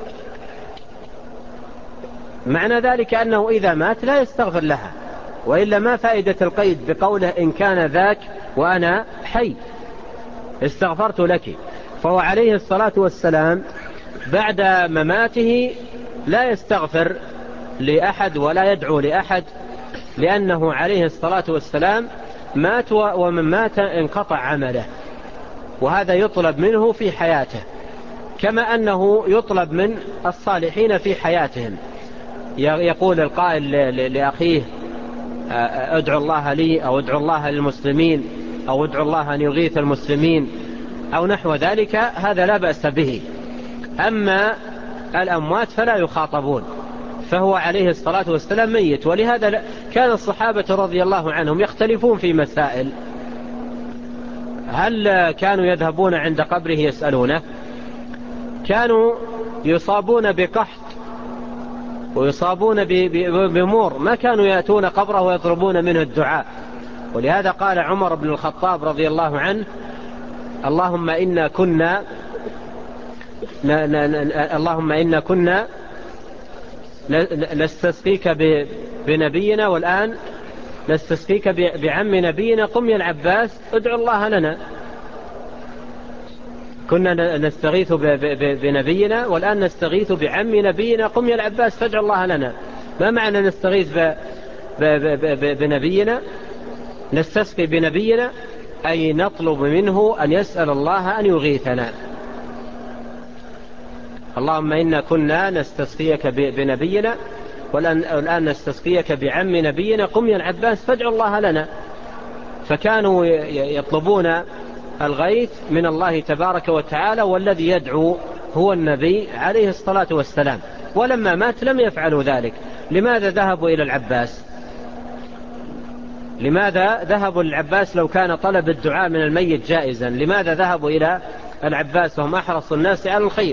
معنى ذلك أنه إذا مات لا يستغفر لها، وإلا ما فائدة القيد بقوله إن كان ذاك وأنا حي استغفرت لك. فهو عليه الصلاة والسلام بعد مماته لا يستغفر لأحد ولا يدعو لأحد، لأنه عليه الصلاة والسلام مات، ومن مات انقطع عمله. وهذا يطلب منه في حياته، كما أنه يطلب من الصالحين في حياتهم. يقول القائل لأخيه: ادعو الله لي، أو ادعو الله للمسلمين، أو ادعو الله أن يغيث المسلمين، أو نحو ذلك، هذا لا بأس به. أما الأموات فلا يخاطبون، فهو عليه الصلاة والسلام ميت. ولهذا كان الصحابة رضي الله عنهم يختلفون في مسائل: هل كانوا يذهبون عند قبره يسألونه؟ كانوا يصابون بقحط ويصابون بمور، ما كانوا يأتون قبره ويطلبون منه الدعاء. ولهذا قال عمر بن الخطاب رضي الله عنه: اللهم إنا كنا اللهم إنا كنا نستسقيك بنبينا، والآن نستسقيك بعم نبينا، قم يا العباس ادعو الله لنا. كنا نستغيث بنبينا والآن نستغيث بعم نبينا، قم يا العباس فادعو الله لنا. ما معنى نستغيث بنبينا؟ نستسقي بنبينا أي نطلب منه أن يسأل الله أن يغيثنا. اللهم إنا كنا نستسقيك بنبينا والآن نستسقيك بعم نبينا، قم يا العباس فادعو الله لنا. فكانوا يطلبون الغيث من الله تبارك وتعالى، والذي يدعو هو النبي عليه الصلاة والسلام. ولما مات لم يفعلوا ذلك. لماذا ذهبوا إلى العباس؟ لماذا ذهبوا للعباس لو كان طلب الدعاء من الميت جائزا؟ لماذا ذهبوا إلى العباس وهم أحرص الناس على الخير؟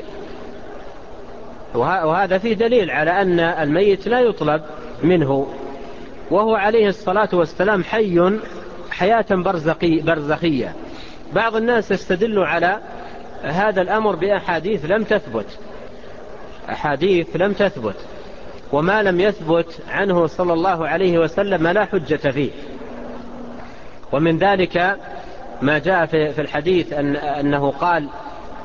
وهذا فيه دليل على أن الميت لا يطلب منه، وهو عليه الصلاة والسلام حي حياة برزخي برزخية. بعض الناس يستدل على هذا الأمر بأحاديث لم تثبت، أحاديث لم تثبت، وما لم يثبت عنه صلى الله عليه وسلم لا حجة فيه. ومن ذلك ما جاء في الحديث أن أنه قال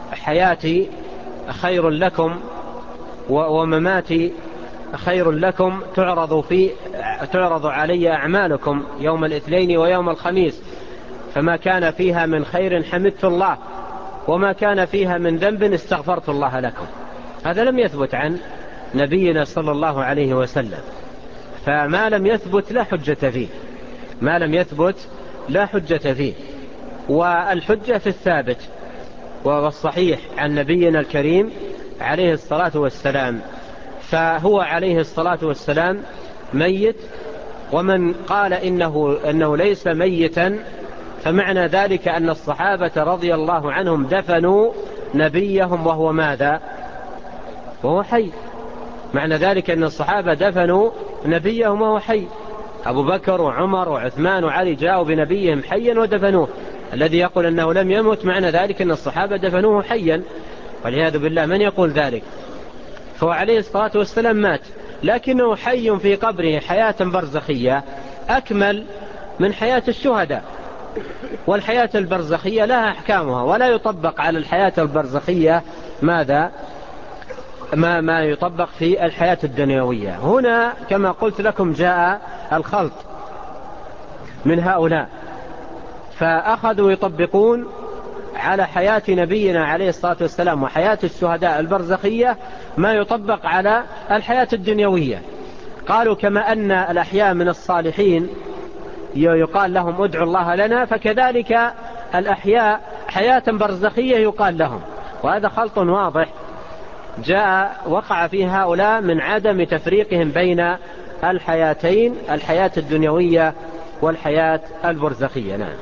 حياتي خير لكم ومماتي خير لكم، تعرض, في تعرض علي أعمالكم يوم الاثنين ويوم الخميس، فما كان فيها من خير حمدت الله، وما كان فيها من ذنب استغفرت الله لكم. هذا لم يثبت عن نبينا صلى الله عليه وسلم، فما لم يثبت لا حجة فيه، ما لم يثبت لا حجة فيه. والحجة في الثابت والصحيح عن نبينا الكريم عليه الصلاة والسلام، فهو عليه الصلاة والسلام ميت، ومن قال إنه, إنه ليس ميتا فمعنى ذلك أن الصحابة رضي الله عنهم دفنوا نبيهم وهو ماذا؟ وهو حي. معنى ذلك أن الصحابة دفنوا نبيهم وهو حي. أبو بكر وعمر وعثمان وعلي جاءوا بنبيهم حيا ودفنوه. الذي يقول أنه لم يمت معنى ذلك أن الصحابة دفنوه حيا، والعياذ بالله. من يقول ذلك؟ فهو عليه الصلاة والسلام مات، لكنه حي في قبره حياة برزخية أكمل من حياة الشهداء. والحياة البرزخية لها أحكامها، ولا يطبق على الحياة البرزخية ماذا؟ ما, ما يطبق في الحياة الدنيوية. هنا كما قلت لكم جاء الخلط من هؤلاء، فأخذوا يطبقون على حياة نبينا عليه الصلاة والسلام وحياة الشهداء البرزخية ما يطبق على الحياة الدنيوية. قالوا كما أن الأحياء من الصالحين يقال لهم ادعوا الله لنا، فكذلك الأحياء حياة برزخية يقال لهم. وهذا خلط واضح جاء وقع فيه هؤلاء من عدم تفريقهم بين الحياتين، الحياة الدنيوية والحياة البرزخية. نعم.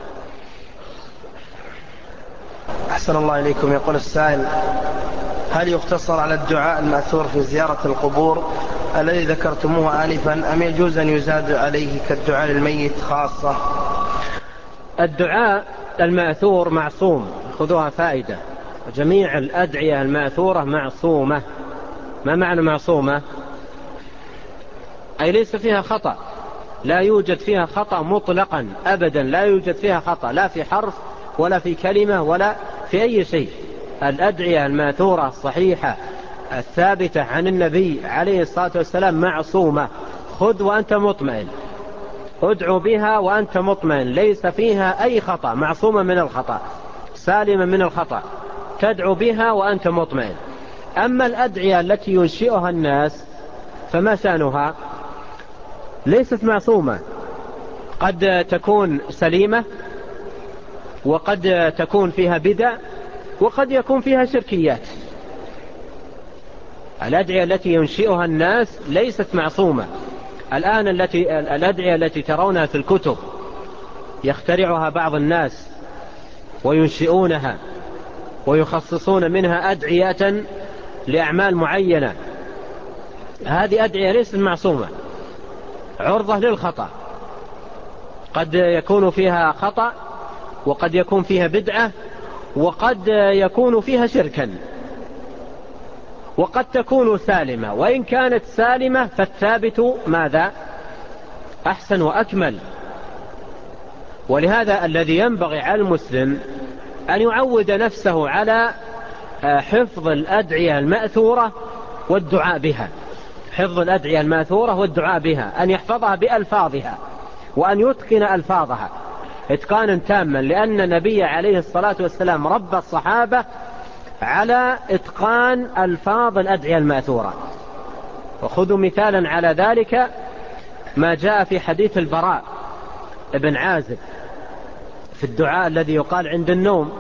أحسن الله إليكم. يقول السائل: هل يقتصر على الدعاء المأثور في زيارة القبور الذي ذكرتموه آنفا، أم يجوز أن يزاد عليه كالدعاء للميت خاصة؟ الدعاء المأثور معصوم، خذوها فائدة. جميع الأدعية المأثورة معصومة. ما معنى معصومة؟ أي ليس فيها خطأ، لا يوجد فيها خطأ مطلقا أبدا، لا يوجد فيها خطأ لا في حرف ولا في كلمة ولا في أي شيء. الأدعية الماثورة الصحيحة الثابتة عن النبي عليه الصلاة والسلام معصومة. خذ وأنت مطمئن، ادعو بها وأنت مطمئن، ليس فيها أي خطأ، معصومة من الخطأ، سالمة من الخطأ، تدعو بها وأنت مطمئن. أما الأدعية التي ينشئها الناس فما شأنها؟ ليست معصومة، قد تكون سليمة، وقد تكون فيها بدع، وقد يكون فيها شركيات. الأدعية التي ينشئها الناس ليست معصومة. الآن التي الأدعية التي ترونها في الكتب يخترعها بعض الناس وينشئونها ويخصصون منها أدعية لأعمال معينة، هذه أدعية ليست معصومة، عرضة للخطأ. قد يكون فيها خطأ، وقد يكون فيها بدعة، وقد يكون فيها شركا، وقد تكون سالمة. وإن كانت سالمة فالثابت ماذا؟ أحسن وأكمل. ولهذا الذي ينبغي على المسلم أن يعود نفسه على حفظ الأدعية المأثورة والدعاء بها. حفظ الأدعية المأثورة والدعاء بها، أن يحفظها بألفاظها وأن يتقن ألفاظها إتقانا تاما، لأن النبي عليه الصلاة والسلام ربى الصحابة على إتقان ألفاظ الأدعية المأثورة. وخذوا مثالا على ذلك ما جاء في حديث البراء ابن عازب في الدعاء الذي يقال عند النوم: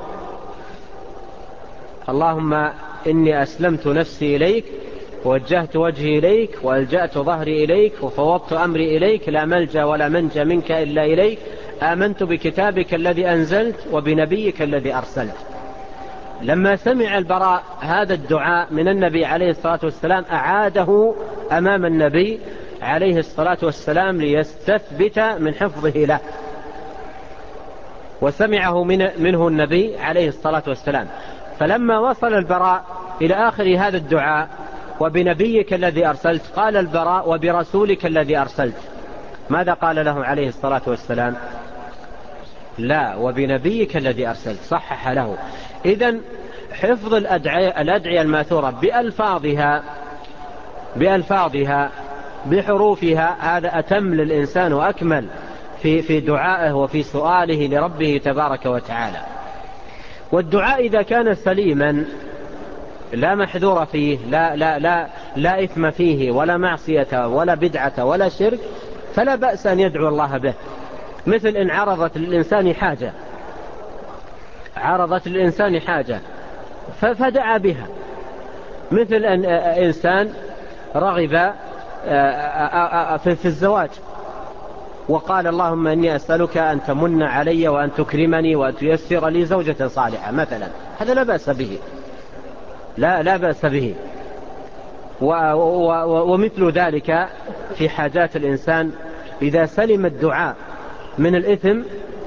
اللهم إني أسلمت نفسي إليك، ووجهت وجهي إليك، وألجأت ظهري إليك، وفوضت أمري إليك، لا ملجأ ولا منجى منك إلا إليك، آمنت بكتابك الذي أنزلت وبنبيك الذي أرسلت. لما سمع البراء هذا الدعاء من النبي عليه الصلاة والسلام أعاده أمام النبي عليه الصلاة والسلام ليستثبت من حفظه له، وسمعه من منه النبي عليه الصلاة والسلام. فلما وصل البراء إلى آخر هذا الدعاء: وبنبيك الذي أرسلت، قال البراء: وبرسولك الذي أرسلت. ماذا قال له عليه الصلاة والسلام؟ لا، وبنبيك الذي أرسلت، صحح له. إذن حفظ الأدعية, الأدعية الماثورة بألفاظها بألفاظها بحروفها، هذا أتم للإنسان وأكمل في في دعائه وفي سؤاله لربه تبارك وتعالى. والدعاء إذا كان سليما لا محذور فيه، لا, لا, لا, لا إثم فيه ولا معصية ولا بدعة ولا شرك، فلا بأس أن يدعو الله به. مثل إن عرضت للإنسان حاجة عرضت للإنسان حاجة فدعا بها، مثل أن إنسان رغب في الزواج وقال اللهم إني أسألك أن تمن علي وأن تكرمني وأن تيسر لي زوجة صالحة مثلا، هذا لا بأس به، لا, لا بأس به. ومثل ذلك في حاجات الإنسان، إذا سلم الدعاء من الإثم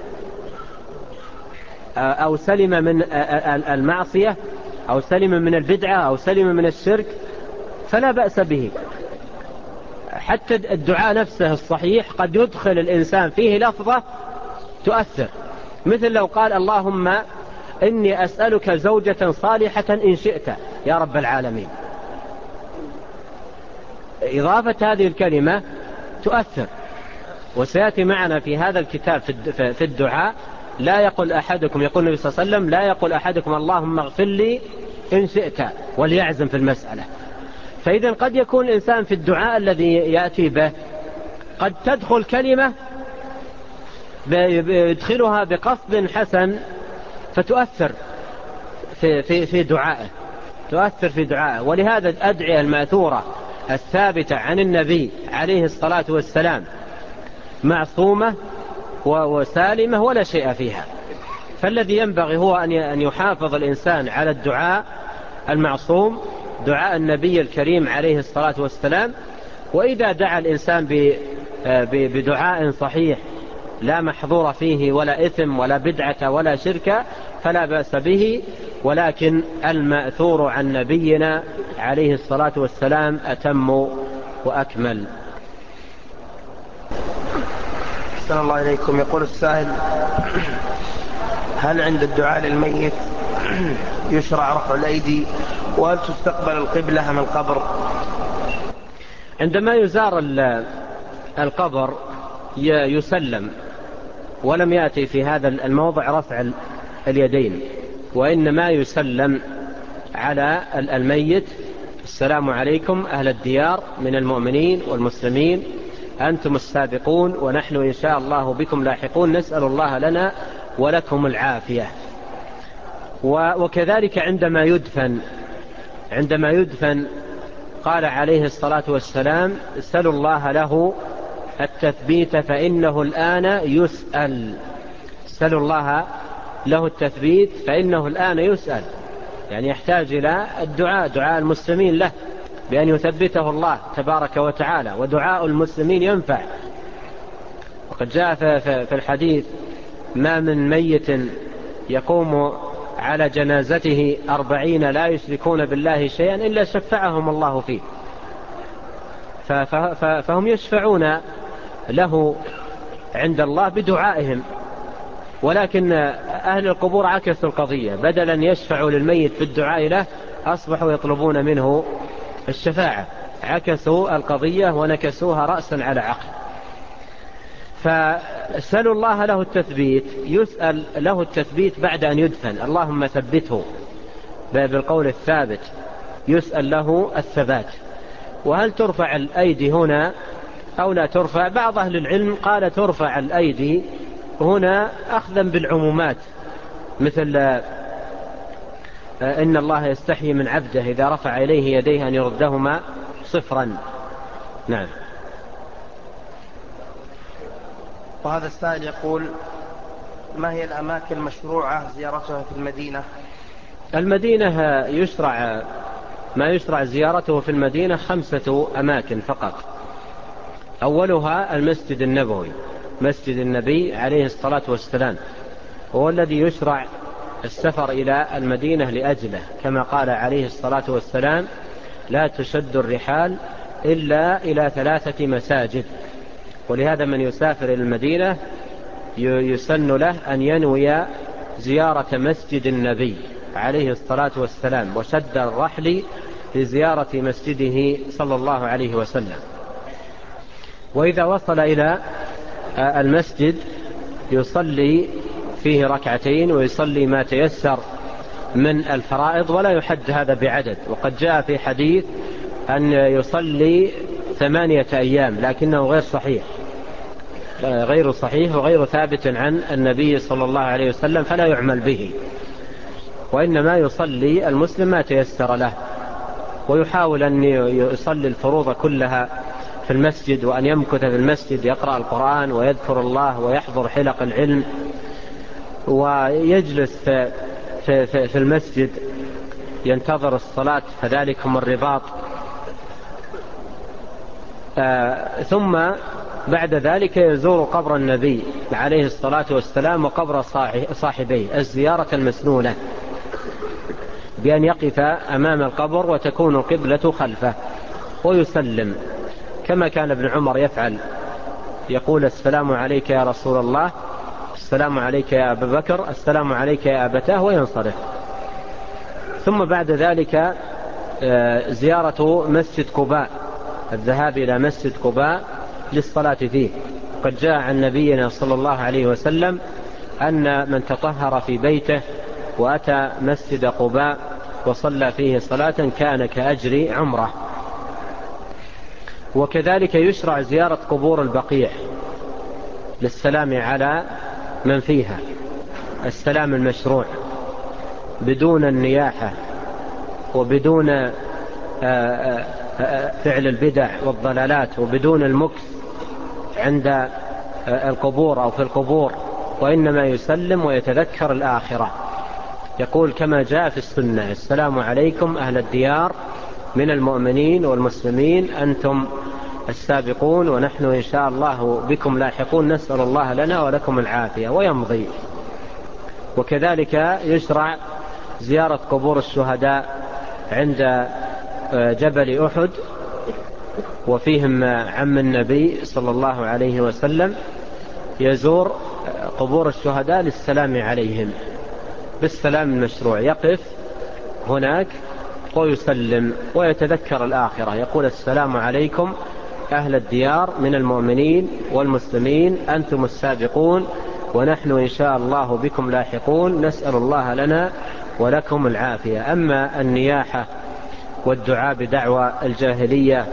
أو سلم من المعصية أو سلم من البدعة أو سلم من الشرك فلا بأس به. حتى الدعاء نفسه الصحيح قد يدخل الإنسان فيه لفظة تؤثر، مثل لو قال اللهم إني أسألك زوجة صالحة إن شئت يا رب العالمين، إضافة هذه الكلمة تؤثر. وسيأتي معنا في هذا الكتاب في الدعاء لا يقول أحدكم، يقول النبي صلى الله عليه وسلم لا يقول أحدكم اللهم اغفر لي إن شئت وليعزم في المسألة. فإذا قد يكون الإنسان في الدعاء الذي يأتي به قد تدخل كلمة يدخلها بقصد حسن فتؤثر في, في, في دعائه تؤثر في دعائه. ولهذا الأدعية الماثورة الثابتة عن النبي عليه الصلاة والسلام معصومة وسالمة ولا شيء فيها. فالذي ينبغي هو أن يحافظ الإنسان على الدعاء المعصوم، دعاء النبي الكريم عليه الصلاة والسلام. وإذا دعا الإنسان بدعاء صحيح لا محظور فيه ولا إثم ولا بدعة ولا شرك فلا بأس به، ولكن المأثور عن نبينا عليه الصلاة والسلام أتم وأكمل. أحسن الله إليكم. يقول السائل: هل عند الدعاء للميت يشرع رفع الأيدي، وهل تستقبل القبلة من القبر؟ عندما يزار القبر يسلم، ولم يأتي في هذا الموضع رفع اليدين، وإنما يسلم على الميت: السلام عليكم أهل الديار من المؤمنين والمسلمين، أنتم السابقون ونحن إن شاء الله بكم لاحقون، نسأل الله لنا ولكم العافية. وكذلك عندما يدفن عندما يدفن قال عليه الصلاة والسلام: اسألوا الله له التثبيت فإنه الآن يسأل. اسألوا الله له التثبيت فإنه الآن يسأل، يعني يحتاج إلى الدعاء، دعاء المسلمين له بأن يثبته الله تبارك وتعالى، ودعاء المسلمين ينفع. وقد جاء في الحديث: ما من ميت يقوم على جنازته أربعين لا يشركون بالله شيئا إلا شفعهم الله فيه. فهم يشفعون له عند الله بدعائهم، ولكن أهل القبور عكسوا القضية، بدلا يشفعوا للميت بالدعاء له أصبحوا يطلبون منه الشفاعة، عكسوا القضية ونكسوها رأسا على عقل. فسألوا الله له التثبيت، يسأل له التثبيت بعد أن يدفن: اللهم ثبته بالقول الثابت، يسأل له الثبات. وهل ترفع الأيدي هنا أو لا ترفع؟ بعض أهل العلم قال ترفع الأيدي هنا أخذا بالعمومات، مثل إن الله يستحي من عبده إذا رفع إليه يديه أن يردهما صفرا. نعم. وهذا السائل يقول: ما هي الأماكن المشروعة زيارتها في المدينة؟ المدينة يشرع ما يشرع زيارته في المدينة خمسة أماكن فقط. أولها المسجد النبوي، مسجد النبي عليه الصلاة والسلام، هو الذي يشرع السفر إلى المدينة لأجله، كما قال عليه الصلاة والسلام: لا تشد الرحال إلا إلى ثلاثة مساجد. ولهذا من يسافر إلى المدينة يسن له أن ينوي زيارة مسجد النبي عليه الصلاة والسلام، وشد الرحل لزيارة مسجده صلى الله عليه وسلم. وإذا وصل إلى المسجد يصلي فيه ركعتين ويصلي ما تيسر من الفرائض، ولا يحد هذا بعدد. وقد جاء في حديث أن يصلي ثمانية أيام، لكنه غير صحيح غير صحيح وغير ثابت عن النبي صلى الله عليه وسلم، فلا يعمل به. وإنما يصلي المسلم ما تيسر له، ويحاول أن يصلي الفروض كلها في المسجد، وأن يمكث في المسجد يقرأ القرآن ويذكر الله ويحضر حلق العلم، ويجلس في, في, في, في المسجد ينتظر الصلاة، فذلكم الرباط. آه ثم بعد ذلك يزور قبر النبي عليه الصلاة والسلام وقبر صاحبيه، الزيارة المسنونة، بأن يقف أمام القبر وتكون القبلة خلفه ويسلم، كما كان ابن عمر يفعل، يقول: السلام عليك يا رسول الله، السلام عليك يا أبا بكر، السلام عليك يا أبتاه، وينصرف. ثم بعد ذلك زيارة مسجد قباء، الذهاب إلى مسجد قباء للصلاة فيه. قد جاء عن نبينا صلى الله عليه وسلم أن من تطهر في بيته وأتى مسجد قباء وصلى فيه صلاة كان كأجر عمره. وكذلك يشرع زيارة قبور البقيع للسلام على من فيها، السلام المشروع بدون النياحة وبدون فعل البدع والضلالات، وبدون المكث عند القبور أو في القبور، وإنما يسلم ويتذكر الآخرة. يقول كما جاء في السنة: السلام عليكم أهل الديار من المؤمنين والمسلمين، أنتم السابقون ونحن إن شاء الله بكم لاحقون، نسأل الله لنا ولكم العافية، ويمضي. وكذلك يشرع زيارة قبور الشهداء عند جبل أحد، وفيهم عم النبي صلى الله عليه وسلم، يزور قبور الشهداء للسلام عليهم بالسلام المشروع، يقف هناك ويسلم ويتذكر الآخرة، يقول: السلام عليكم أهل الديار من المؤمنين والمسلمين، أنتم السابقون ونحن إن شاء الله بكم لاحقون، نسأل الله لنا ولكم العافية. أما النياحة والدعاء بدعوى الجاهلية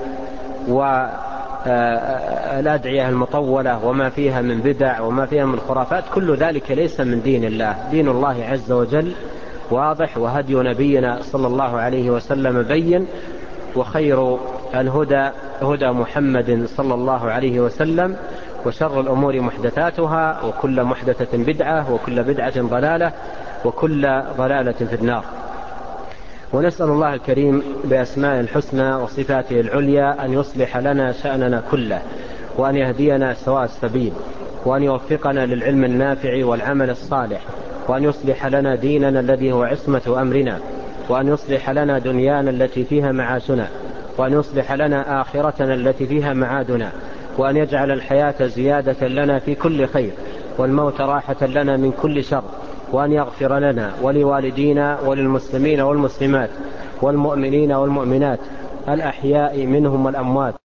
والأدعية المطولة وما فيها من بدع وما فيها من خرافات، كل ذلك ليس من دين الله. دين الله عز وجل واضح، وهدي نبينا صلى الله عليه وسلم بين، وخير الهدى هدى محمد صلى الله عليه وسلم، وشر الأمور محدثاتها، وكل محدثة بدعة، وكل بدعة ضلالة، وكل ضلالة في النار. ونسأل الله الكريم بأسماء الحسنى وصفاته العليا أن يصلح لنا شأننا كله، وأن يهدينا سواء السبيل، وأن يوفقنا للعلم النافع والعمل الصالح، وأن يصلح لنا ديننا الذي هو عصمة أمرنا، وأن يصلح لنا دنيانا التي فيها معاشنا، وأن يصلح لنا آخرتنا التي فيها معادنا، وأن يجعل الحياة زيادة لنا في كل خير، والموت راحة لنا من كل شر، وأن يغفر لنا ولوالدينا وللمسلمين والمسلمات والمؤمنين والمؤمنات الأحياء منهم والأموات.